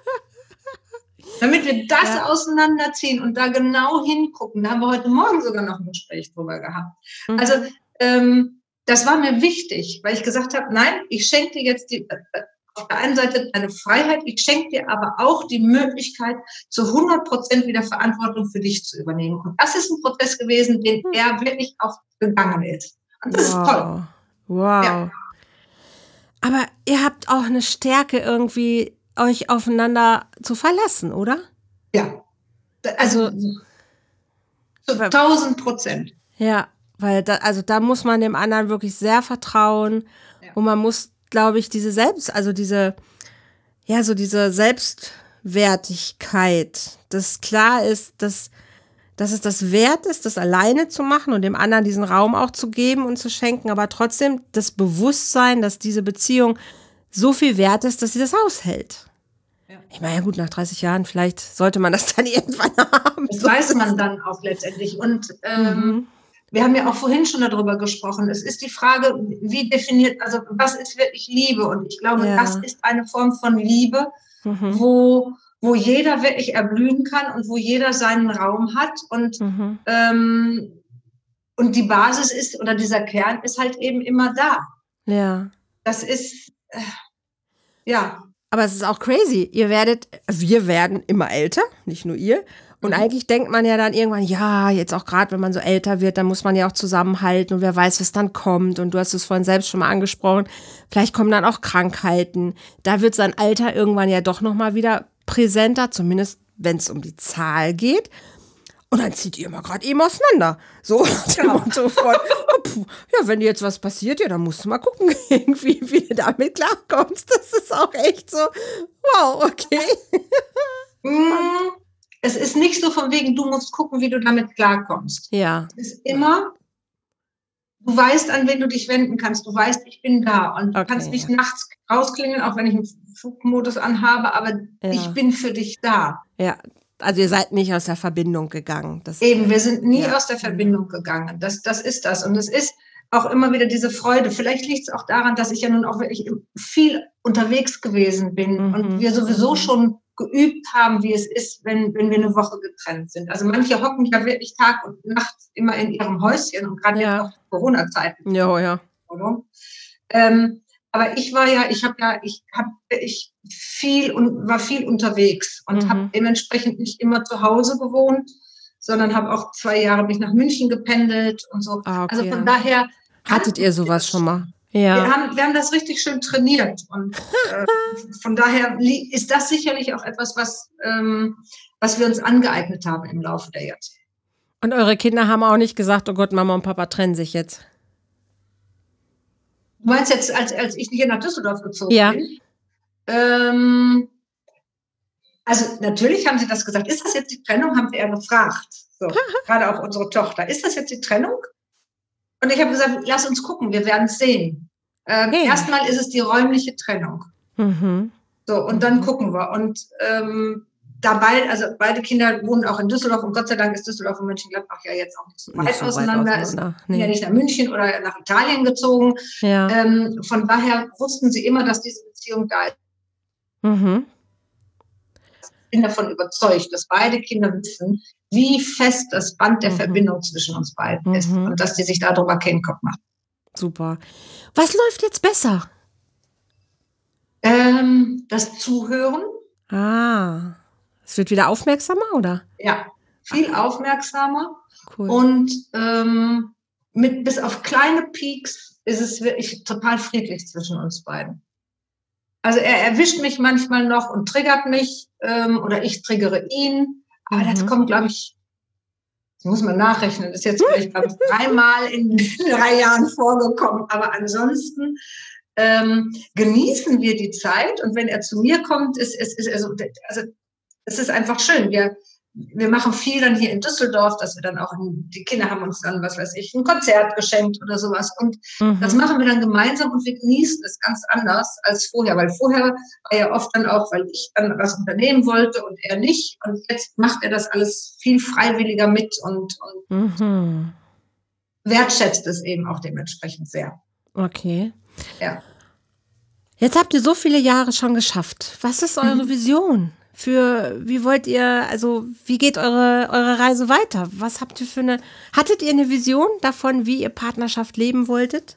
Damit wir das ja. auseinanderziehen und da genau hingucken. Da haben wir heute Morgen sogar noch ein Gespräch drüber gehabt. Mhm. Also, ähm, das war mir wichtig, weil ich gesagt habe, nein, ich schenke dir jetzt die, auf der einen Seite deine Freiheit, ich schenke dir aber auch die Möglichkeit, zu hundert Prozent wieder Verantwortung für dich zu übernehmen. Und das ist ein Prozess gewesen, den er wirklich auch gegangen ist. Und das wow. ist toll. Wow. Ja. Aber ihr habt auch eine Stärke irgendwie, euch aufeinander zu verlassen, oder? Ja. Also, also tausend Prozent. Ja. Weil da, also da muss man dem anderen wirklich sehr vertrauen ja. und man muss, glaube ich, diese Selbst, also diese, ja, so diese Selbstwertigkeit, dass klar ist, dass, dass es das wert ist, das alleine zu machen und dem anderen diesen Raum auch zu geben und zu schenken, aber trotzdem das Bewusstsein, dass diese Beziehung so viel wert ist, dass sie das aushält. Ja. Ich meine, ja gut, nach dreißig Jahren, vielleicht sollte man das dann irgendwann haben. Das weiß man dann auch letztendlich und ähm, mhm. wir haben ja auch vorhin schon darüber gesprochen. Es ist die Frage, wie definiert, also was ist wirklich Liebe? Und ich glaube, Ja. das ist eine Form von Liebe, Mhm. wo, wo jeder wirklich erblühen kann und wo jeder seinen Raum hat. Und, Mhm. ähm, und die Basis ist, oder dieser Kern ist halt eben immer da. Ja. Das ist, äh, ja. Aber es ist auch crazy. Ihr werdet, wir werden immer älter, nicht nur ihr. Und Mhm. eigentlich denkt man ja dann irgendwann, ja, jetzt auch gerade, wenn man so älter wird, dann muss man ja auch zusammenhalten und wer weiß, was dann kommt. Und du hast es vorhin selbst schon mal angesprochen, vielleicht kommen dann auch Krankheiten. Da wird sein Alter irgendwann ja doch nochmal wieder präsenter, zumindest wenn es um die Zahl geht. Und dann zieht ihr immer gerade eben auseinander. So nach dem Genau. Motto von, oh, puh, ja, wenn dir jetzt was passiert, ja, dann musst du mal gucken, irgendwie, wie du damit klarkommst. Das ist auch echt so, wow, okay. Mm, Es ist nicht so von wegen, du musst gucken, wie du damit klarkommst. Ja. Es ist immer, du weißt, an wen du dich wenden kannst. Du weißt, ich bin da. Und du Okay, kannst nicht ja. nachts rausklingeln, auch wenn ich einen Flugmodus anhabe, aber Ja. ich bin für dich da. Ja, also ihr seid nicht aus der Verbindung gegangen. Das, Eben, wir sind nie ja. aus der Verbindung gegangen. Das, das ist das. Und es ist auch immer wieder diese Freude. Vielleicht liegt es auch daran, dass ich ja nun auch wirklich viel unterwegs gewesen bin Mhm. und wir sowieso Mhm. schon geübt haben, wie es ist, wenn, wenn wir eine Woche getrennt sind. Also manche hocken ja wirklich Tag und Nacht immer in ihrem Häuschen und gerade Ja. jetzt auch Corona-Zeiten. Ja, ja. Ähm, aber ich war ja, ich habe ja, ich habe ich viel und war viel unterwegs und Mhm. habe dementsprechend nicht immer zu Hause gewohnt, sondern habe auch zwei Jahre mich nach München gependelt und so. Ah, okay, Also von ja. daher Hattet ihr sowas schon mal? Ja. Wir haben, wir haben das richtig schön trainiert und äh, von daher li- ist das sicherlich auch etwas, was, ähm, was wir uns angeeignet haben im Laufe der Jahrzehnte. Und eure Kinder haben auch nicht gesagt, oh Gott, Mama und Papa trennen sich jetzt. Du meinst jetzt, als, als ich hier nach Düsseldorf gezogen Ja. bin? Ähm, also natürlich haben sie das gesagt. Ist das jetzt die Trennung? Haben sie eher gefragt. So, gerade auch unsere Tochter. Ist das jetzt die Trennung? Und ich habe gesagt, lass uns gucken, wir werden es sehen. Ähm, Hey. Erstmal ist es die räumliche Trennung. Mhm. So, und dann gucken wir. Und ähm, dabei, also beide Kinder wohnen auch in Düsseldorf und Gott sei Dank ist Düsseldorf und Mönchengladbach ja jetzt auch nicht so weit Nicht so weit auseinander. Es auseinander. sind ja Nee. nicht nach München oder nach Italien gezogen. Ja. Ähm, von daher wussten sie immer, dass diese Beziehung da ist. Mhm. Ich bin davon überzeugt, dass beide Kinder wissen, wie fest das Band der Mhm. Verbindung zwischen uns beiden ist Mhm. und dass die sich darüber keinen Kopf machen. Super. Was läuft jetzt besser? Ähm, das Zuhören, Ah. Es wird wieder aufmerksamer, oder? ja, viel aufmerksamer Cool. und ähm, mit bis auf kleine Peaks ist es wirklich total friedlich zwischen uns beiden. Also er erwischt mich manchmal noch und triggert mich ähm, oder ich triggere ihn. Aber Mhm. das kommt, glaube ich, das muss man nachrechnen, das ist jetzt vielleicht, glaube ich, dreimal in drei Jahren vorgekommen. Aber ansonsten ähm, genießen wir die Zeit. Und wenn er zu mir kommt, ist es ist, ist, also, also es ist einfach schön. Wir, wir machen viel dann hier in Düsseldorf, dass wir dann auch, in, die Kinder haben uns dann, was weiß ich, ein Konzert geschenkt oder sowas. Und Mhm. das machen wir dann gemeinsam und wir genießen es ganz anders als vorher. Weil vorher war ja oft dann auch, weil ich dann was unternehmen wollte und er nicht. Und jetzt macht er das alles viel freiwilliger mit und, und Mhm. wertschätzt es eben auch dementsprechend sehr. Okay. Ja. Jetzt habt ihr so viele Jahre schon geschafft. Was ist eure Mhm. Vision? Für, wie wollt ihr, also, wie geht eure, eure Reise weiter? Was habt ihr für eine, hattet ihr eine Vision davon, wie ihr Partnerschaft leben wolltet?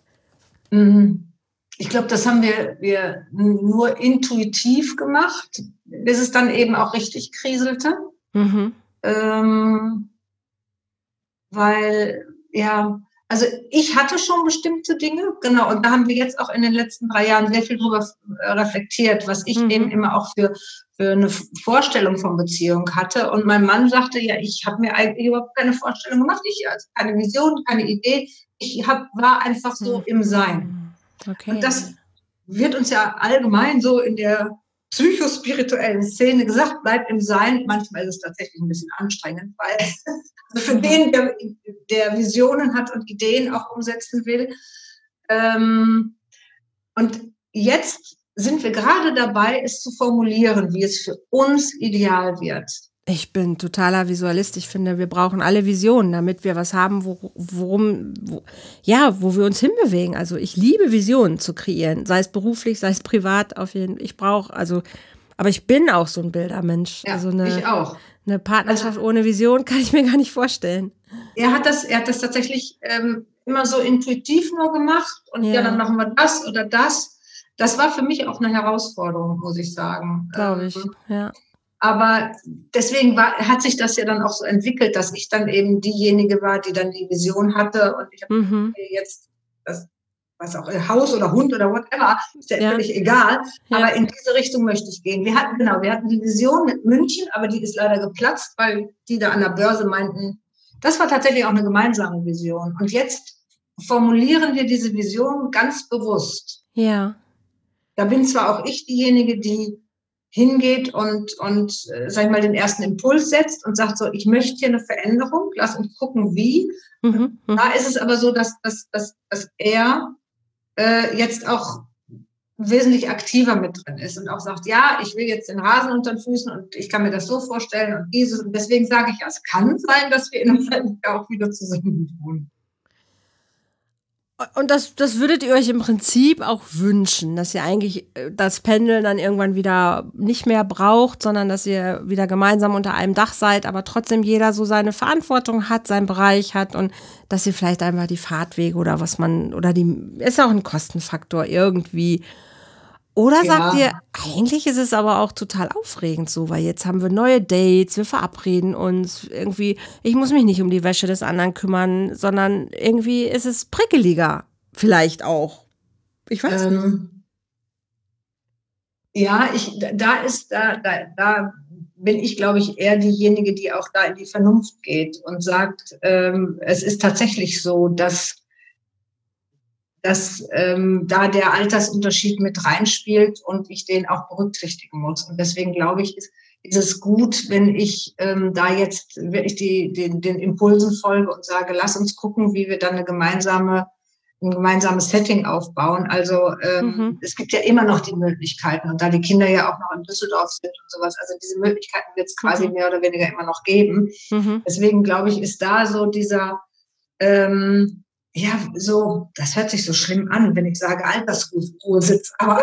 Ich glaube, das haben wir, wir nur intuitiv gemacht, bis es dann eben auch richtig kriselte. Mhm. Ähm, weil, ja, also ich hatte schon bestimmte Dinge, genau, und da haben wir jetzt auch in den letzten drei Jahren sehr viel drüber äh, reflektiert, was ich Mhm. eben immer auch für, für eine Vorstellung von Beziehung hatte. Und mein Mann sagte, ja, ich habe mir eigentlich überhaupt keine Vorstellung gemacht, ich also keine Vision, keine Idee, ich hab, war einfach so im Sein. Okay. Und das wird uns ja allgemein so in der psychospirituellen Szene gesagt, bleibt im Sein. Manchmal ist es tatsächlich ein bisschen anstrengend, weil also für Mhm. den, der, der Visionen hat und Ideen auch umsetzen will. Ähm, und jetzt sind wir gerade dabei, es zu formulieren, wie es für uns ideal wird. Ich bin totaler Visualist. Ich finde, wir brauchen alle Visionen, damit wir was haben, wo, worum, wo, ja, wo wir uns hinbewegen. Also ich liebe Visionen zu kreieren, sei es beruflich, sei es privat. Auf jeden Fall. Ich brauche, also, aber ich bin auch so ein Bildermensch. Ja, also eine, ich auch. Eine Partnerschaft ohne Vision kann ich mir gar nicht vorstellen. Er hat das, er hat das tatsächlich ähm, immer so intuitiv nur gemacht und ja. ja, dann machen wir das oder das. Das war für mich auch eine Herausforderung, muss ich sagen. Glaube ich, ähm, ja. Aber deswegen war, hat sich das ja dann auch so entwickelt, dass ich dann eben diejenige war, die dann die Vision hatte und ich habe mhm. jetzt das, was auch, Haus oder Hund oder whatever, ist ja, ja. völlig egal. Ja. Aber in diese Richtung möchte ich gehen. Wir hatten, genau, wir hatten die Vision mit München, aber die ist leider geplatzt, weil die da an der Börse meinten, das war tatsächlich auch eine gemeinsame Vision. Und jetzt formulieren wir diese Vision ganz bewusst. Ja. Da bin zwar auch ich diejenige, die hingeht und, und äh, sag ich mal, den ersten Impuls setzt und sagt so, ich möchte hier eine Veränderung, lass uns gucken, wie. Mhm, da ist es aber so, dass, dass, dass, dass er äh, jetzt auch wesentlich aktiver mit drin ist und auch sagt, ja, ich will jetzt den Rasen unter den Füßen und ich kann mir das so vorstellen und dieses. Und deswegen sage ich, ja, es kann sein, dass wir in einem halben Jahr auch wieder zusammen wohnen. Und das, das würdet ihr euch im Prinzip auch wünschen, dass ihr eigentlich das Pendeln dann irgendwann wieder nicht mehr braucht, sondern dass ihr wieder gemeinsam unter einem Dach seid, aber trotzdem jeder so seine Verantwortung hat, seinen Bereich hat und dass ihr vielleicht einfach die Fahrtwege oder was man, oder die, ist auch ein Kostenfaktor irgendwie. Oder ja. sagt ihr, eigentlich ist es aber auch total aufregend so, weil jetzt haben wir neue Dates, wir verabreden uns irgendwie, ich muss mich nicht um die Wäsche des anderen kümmern, sondern irgendwie ist es prickeliger, vielleicht auch. Ich weiß ähm, nicht. Ja, ich, da ist, da, da, da bin ich, glaube ich, eher diejenige, die auch da in die Vernunft geht und sagt, ähm, es ist tatsächlich so, dass dass ähm, da der Altersunterschied mit reinspielt und ich den auch berücksichtigen muss. Und deswegen glaube ich, ist, ist es gut, wenn ich ähm, da jetzt wirklich die, den, den Impulsen folge und sage, lass uns gucken, wie wir dann eine gemeinsame, ein gemeinsames Setting aufbauen. Also ähm, mhm. es gibt ja immer noch die Möglichkeiten und da die Kinder ja auch noch in Düsseldorf sind und sowas, also diese Möglichkeiten wird es quasi mhm. mehr oder weniger immer noch geben. Mhm. Deswegen glaube ich, ist da so dieser ähm, ja, so, das hört sich so schlimm an, wenn ich sage Altersruhesitz, aber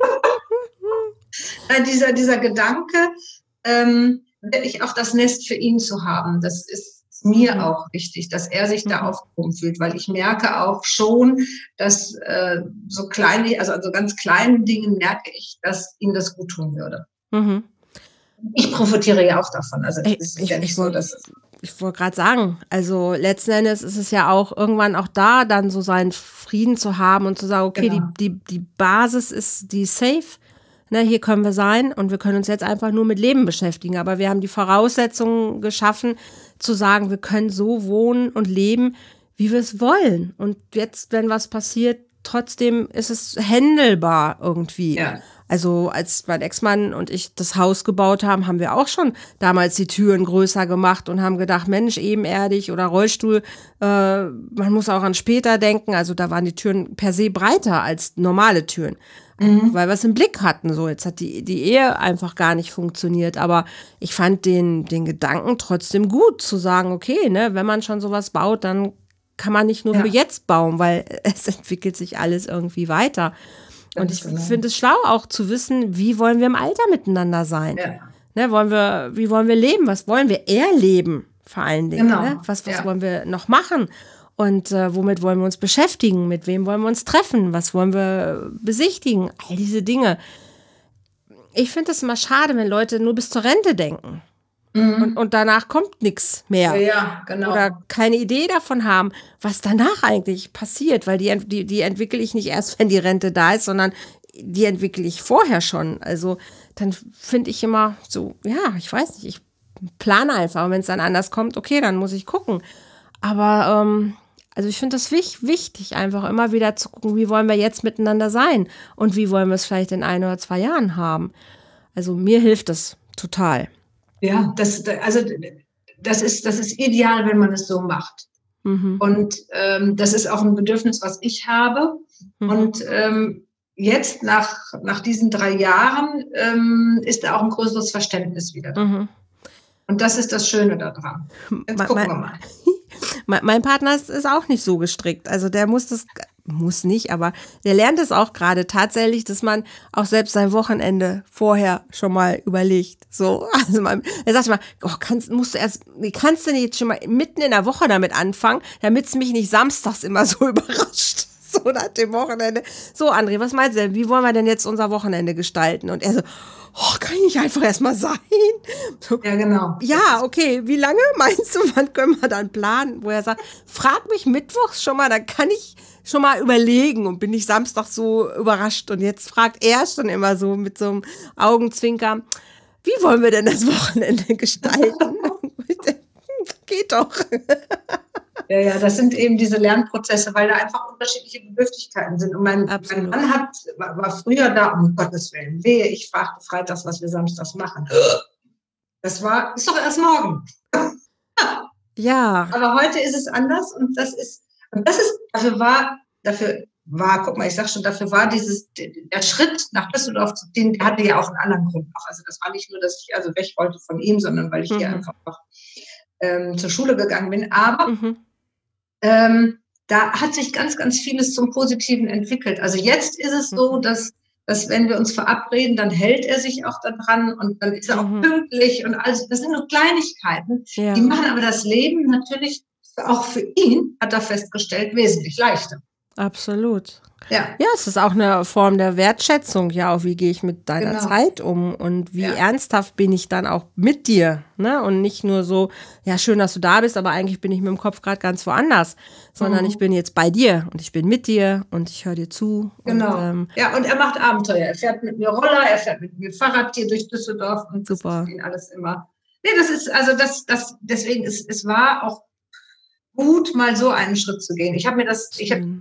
dieser, dieser Gedanke, ähm, wirklich auch das Nest für ihn zu haben, das ist mir mhm. auch wichtig, dass er sich mhm. da aufgehoben fühlt, weil ich merke auch schon, dass äh, so kleine, also an so ganz kleinen Dingen merke ich, dass ihm das gut tun würde. Mhm. Ich profitiere ja auch davon, also es ist ich, ja nicht ich, so, dass Ich wollte gerade sagen, also letzten Endes ist es ja auch irgendwann auch da, dann so seinen Frieden zu haben und zu sagen, okay, genau. die, die, die Basis ist die safe, ne, hier können wir sein und wir können uns jetzt einfach nur mit Leben beschäftigen, aber wir haben die Voraussetzungen geschaffen, zu sagen, wir können so wohnen und leben, wie wir es wollen. Und jetzt, wenn was passiert, trotzdem ist es händelbar irgendwie. Ja. Also als mein Ex-Mann und ich das Haus gebaut haben, haben wir auch schon damals die Türen größer gemacht und haben gedacht, Mensch, ebenerdig oder Rollstuhl, äh, man muss auch an später denken. Also da waren die Türen per se breiter als normale Türen, mhm. weil wir es im Blick hatten. So, jetzt hat die, die Ehe einfach gar nicht funktioniert. Aber ich fand den, den Gedanken trotzdem gut, zu sagen, okay, ne, wenn man schon sowas baut, dann kann man nicht nur ja. für jetzt bauen, weil es entwickelt sich alles irgendwie weiter. Und ich finde es schlau auch zu wissen, wie wollen wir im Alter miteinander sein? Ja. Ne, wollen wir, wie wollen wir leben? Was wollen wir erleben, vor allen Dingen? Genau. Ne? Was, was ja. wollen wir noch machen? Und äh, womit wollen wir uns beschäftigen? Mit wem wollen wir uns treffen? Was wollen wir besichtigen? All diese Dinge. Ich finde es immer schade, wenn Leute nur bis zur Rente denken. Mhm. Und, und danach kommt nichts mehr. Ja, genau. Oder keine Idee davon haben, was danach eigentlich passiert. Weil die, die, die entwickle ich nicht erst, wenn die Rente da ist, sondern die entwickle ich vorher schon. Also dann finde ich immer so, ja, ich weiß nicht, ich plane einfach. Und wenn es dann anders kommt, okay, dann muss ich gucken. Aber ähm, also ich finde das wich- wichtig, einfach immer wieder zu gucken, wie wollen wir jetzt miteinander sein? Und wie wollen wir es vielleicht in ein oder zwei Jahren haben? Also mir hilft das total. Ja, das, also das ist, das ist ideal, wenn man es so macht. Mhm. Und ähm, das ist auch ein Bedürfnis, was ich habe. Mhm. Und ähm, jetzt nach, nach diesen drei Jahren ähm, ist da auch ein größeres Verständnis wieder. Mhm. Und das ist das Schöne daran. Jetzt Ma- gucken ma- wir mal. Mein mein Partner ist, ist auch nicht so gestrickt. Also der muss das, muss nicht, aber der lernt es auch gerade tatsächlich, dass man auch selbst sein Wochenende vorher schon mal überlegt. So, also man, er sagt mal, oh, kannst, musst du erst, wie kannst du nicht jetzt schon mal mitten in der Woche damit anfangen, damit es mich nicht samstags immer so überrascht. So nach dem Wochenende. So, André, was meinst du denn? Wie wollen wir denn jetzt unser Wochenende gestalten? Und er so, oh, kann ich nicht einfach erst mal sein? So, Ja, genau. ja, okay. Wie lange meinst du, wann können wir dann planen? Wo er sagt, frag mich mittwochs schon mal, dann kann ich schon mal überlegen und bin ich Samstag so überrascht. Und jetzt fragt er schon immer so mit so einem Augenzwinker, wie wollen wir denn das Wochenende gestalten? Geht doch. Ja, ja, das sind eben diese Lernprozesse, weil da einfach unterschiedliche Bedürftigkeiten sind. Und mein, mein Mann hat, war, war früher da, um Gottes Willen, wehe, ich fragte freitags, was wir samstags machen. Das war, ist doch erst morgen. Ja. Aber heute ist es anders und das ist, und das ist, dafür war, dafür war, guck mal, ich sag schon, dafür war dieses, der Schritt nach Düsseldorf zu ziehen, der hatte ja auch einen anderen Grund noch. Also das war nicht nur, dass ich also weg wollte von ihm, sondern weil ich Mhm. hier einfach noch ähm, zur Schule gegangen bin. Aber Mhm. ähm, da hat sich ganz, ganz vieles zum Positiven entwickelt. Also jetzt ist es so, Mhm. dass, dass wenn wir uns verabreden, dann hält er sich auch daran und dann ist er auch Mhm. pünktlich und alles. Das sind nur Kleinigkeiten, Ja. die machen aber das Leben natürlich auch für ihn, hat er festgestellt, wesentlich leichter. Absolut. Ja. Ja, es ist auch eine Form der Wertschätzung. Ja, auch wie gehe ich mit deiner Genau. Zeit um und wie Ja. ernsthaft bin ich dann auch mit dir, ne? Und nicht nur so, ja, schön, dass du da bist, aber eigentlich bin ich mit dem Kopf gerade ganz woanders, sondern Mhm. ich bin jetzt bei dir und ich bin mit dir und ich höre dir zu. Genau. Und, ähm, Ja, und er macht Abenteuer. Er fährt mit mir Roller, er fährt mit mir Fahrrad hier durch Düsseldorf und das Super. ist ihn alles immer. Nee, das ist, also das, das, deswegen ist, es war auch gut, mal so einen Schritt zu gehen. Ich habe mir das, ich habe schön.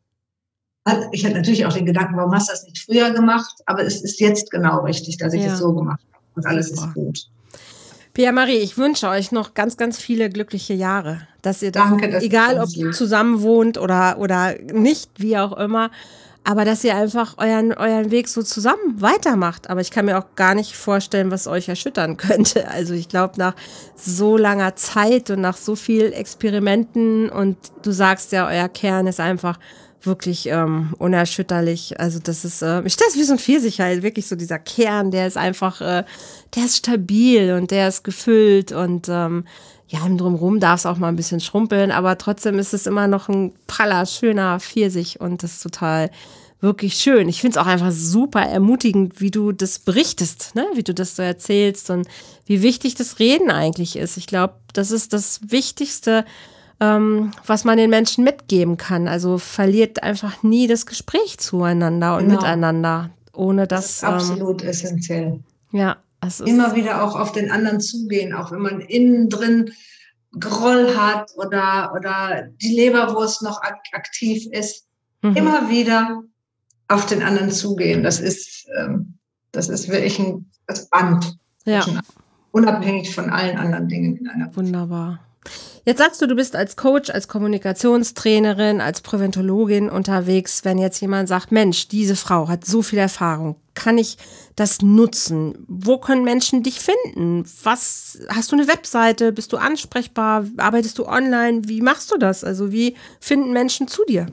ich hatte natürlich auch den Gedanken, warum hast du das nicht früher gemacht? Aber es ist jetzt genau richtig, dass ich Ja. es so gemacht habe. Und alles Super. ist gut. Pia-Marie, ich wünsche euch noch ganz, ganz viele glückliche Jahre, dass ihr doch, Danke, das ist egal ob ganz lieb. zusammen wohnt oder, oder nicht, wie auch immer, aber dass ihr einfach euren, euren Weg so zusammen weitermacht. Aber ich kann mir auch gar nicht vorstellen, was euch erschüttern könnte. Also ich glaube, nach so langer Zeit und nach so viel Experimenten und du sagst ja, euer Kern ist einfach wirklich ähm, unerschütterlich. Also das ist, äh, ich stelle es wie so ein Pfirsich halt, wirklich so dieser Kern, der ist einfach, äh, der ist stabil und der ist gefüllt und ähm, ja, im Drumherum darf es auch mal ein bisschen schrumpeln, aber trotzdem ist es immer noch ein praller, schöner Pfirsich und das ist total wirklich schön. Ich finde es auch einfach super ermutigend, wie du das berichtest, ne? Wie du das so erzählst und wie wichtig das Reden eigentlich ist. Ich glaube, das ist das Wichtigste, ähm, was man den Menschen mitgeben kann. Also verliert einfach nie das Gespräch zueinander und Genau. miteinander, ohne Das dass, ist absolut essentiell. ähm, ja, es ist Immer wieder auch auf den anderen zugehen, auch wenn man innen drin Groll hat oder, oder die Leberwurst noch ak aktiv ist. mhm. Immer wieder auf den anderen zugehen. Das ist, ähm, das ist wirklich ein das Band. Ja. Zwischen, unabhängig von allen anderen Dingen in einer Beziehung. Wunderbar. Jetzt sagst du, du bist als Coach, als Kommunikationstrainerin, als Präventologin unterwegs. Wenn jetzt jemand sagt, Mensch, diese Frau hat so viel Erfahrung, kann ich das nutzen? Wo können Menschen dich finden? Was, hast du eine Webseite? Bist du ansprechbar? Arbeitest du online? Wie machst du das? Also wie finden Menschen zu dir?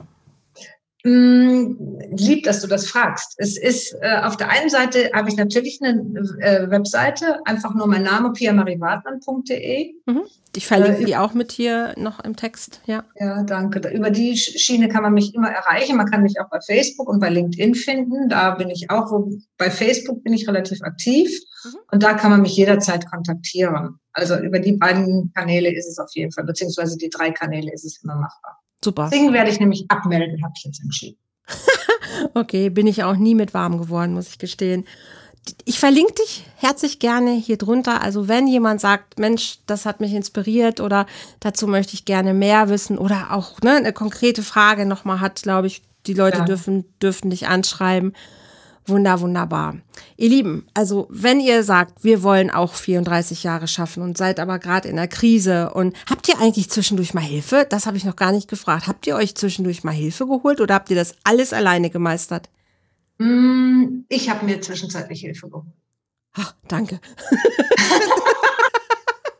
Mm, lieb, dass du das fragst. Es ist, äh, auf der einen Seite habe ich natürlich eine äh, Webseite, einfach nur mein Name, pia marie wartmann punkt de. Mhm. Ich verlinke Äh, die auch mit hier noch im Text, ja. Ja, danke. Da- Über die Sch- Schiene kann man mich immer erreichen. Man kann mich auch bei Facebook und bei LinkedIn finden. Da bin ich auch, wo, bei Facebook bin ich relativ aktiv Mhm. und da kann man mich jederzeit kontaktieren. Also über die beiden Kanäle ist es auf jeden Fall, beziehungsweise die drei Kanäle ist es immer machbar. Super. Deswegen werde ich nämlich abmelden, habe ich jetzt entschieden. Okay, bin ich auch nie mit warm geworden, muss ich gestehen. Ich verlinke dich herzlich gerne hier drunter. Also wenn jemand sagt, Mensch, das hat mich inspiriert oder dazu möchte ich gerne mehr wissen oder auch ne, eine konkrete Frage nochmal hat, glaube ich, die Leute Ja. dürfen, dürfen dich anschreiben. Wunder, wunderbar. Ihr Lieben, also wenn ihr sagt, wir wollen auch vierunddreißig Jahre schaffen und seid aber gerade in der Krise und habt ihr eigentlich zwischendurch mal Hilfe? Das habe ich noch gar nicht gefragt. Habt ihr euch zwischendurch mal Hilfe geholt oder habt ihr das alles alleine gemeistert? Mm, Ich habe mir zwischenzeitlich Hilfe geholt. Ach, danke.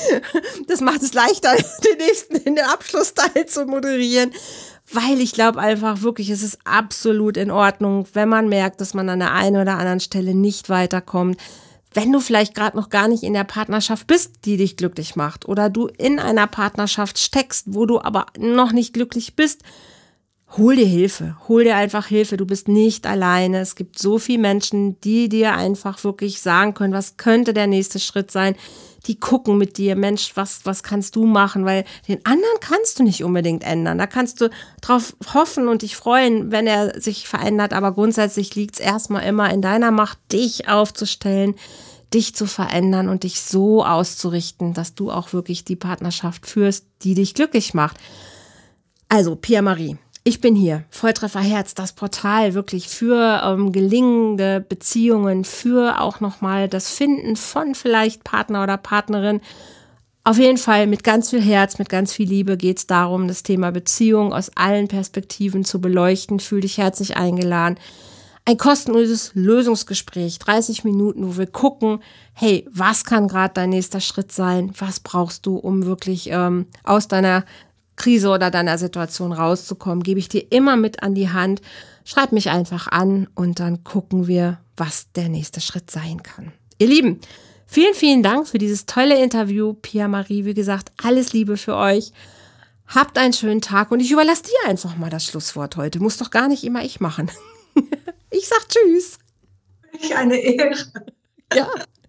Das macht es leichter, den nächsten in den Abschlussteil zu moderieren. Weil ich glaube einfach wirklich, es ist absolut in Ordnung, wenn man merkt, dass man an der einen oder anderen Stelle nicht weiterkommt. Wenn du vielleicht gerade noch gar nicht in der Partnerschaft bist, die dich glücklich macht, oder du in einer Partnerschaft steckst, wo du aber noch nicht glücklich bist, hol dir Hilfe. Hol dir einfach Hilfe. Du bist nicht alleine. Es gibt so viele Menschen, die dir einfach wirklich sagen können, was könnte der nächste Schritt sein. Die gucken mit dir, Mensch, was, was kannst du machen? Weil den anderen kannst du nicht unbedingt ändern. Da kannst du drauf hoffen und dich freuen, wenn er sich verändert. Aber grundsätzlich liegt es erstmal immer in deiner Macht, dich aufzustellen, dich zu verändern und dich so auszurichten, dass du auch wirklich die Partnerschaft führst, die dich glücklich macht. Also, Pia Marie, ich bin hier, Volltreffer Herz, das Portal wirklich für ähm, gelingende Beziehungen, für auch nochmal das Finden von vielleicht Partner oder Partnerin. Auf jeden Fall mit ganz viel Herz, mit ganz viel Liebe geht es darum, das Thema Beziehung aus allen Perspektiven zu beleuchten. Fühl dich herzlich eingeladen. Ein kostenloses Lösungsgespräch, dreißig Minuten, wo wir gucken, hey, was kann gerade dein nächster Schritt sein? Was brauchst du, um wirklich ähm, aus deiner Krise oder deiner Situation rauszukommen, gebe ich dir immer mit an die Hand. Schreib mich einfach an und dann gucken wir, was der nächste Schritt sein kann. Ihr Lieben, vielen, vielen Dank für dieses tolle Interview. Pia Marie, wie gesagt, alles Liebe für euch. Habt einen schönen Tag und ich überlasse dir einfach mal das Schlusswort heute. Muss doch gar nicht immer ich machen. Ich sag Tschüss. Ich eine Ehre. Ja.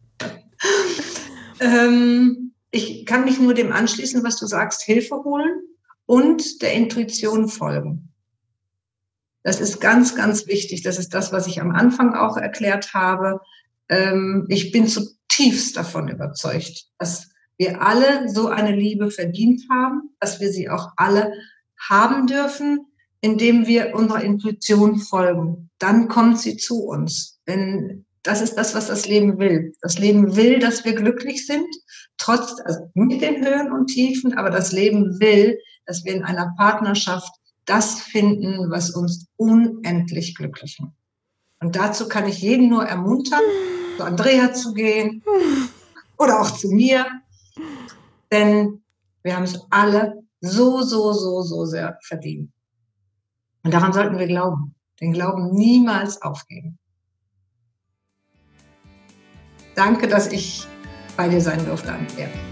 ähm, ich kann mich nur dem anschließen, was du sagst, Hilfe holen. Und der Intuition folgen. Das ist ganz, ganz wichtig. Das ist das, was ich am Anfang auch erklärt habe. Ähm, ich bin zutiefst davon überzeugt, dass wir alle so eine Liebe verdient haben, dass wir sie auch alle haben dürfen, indem wir unserer Intuition folgen. Dann kommt sie zu uns. Denn das ist das, was das Leben will. Das Leben will, dass wir glücklich sind, trotz, also mit den Höhen und Tiefen, aber das Leben will, dass wir in einer Partnerschaft das finden, was uns unendlich glücklich macht. Und dazu kann ich jeden nur ermuntern, zu Andrea zu gehen oder auch zu mir, denn wir haben es alle so, so, so, so sehr verdient. Und daran sollten wir glauben, den Glauben niemals aufgeben. Danke, dass ich bei dir sein durfte, Andrea.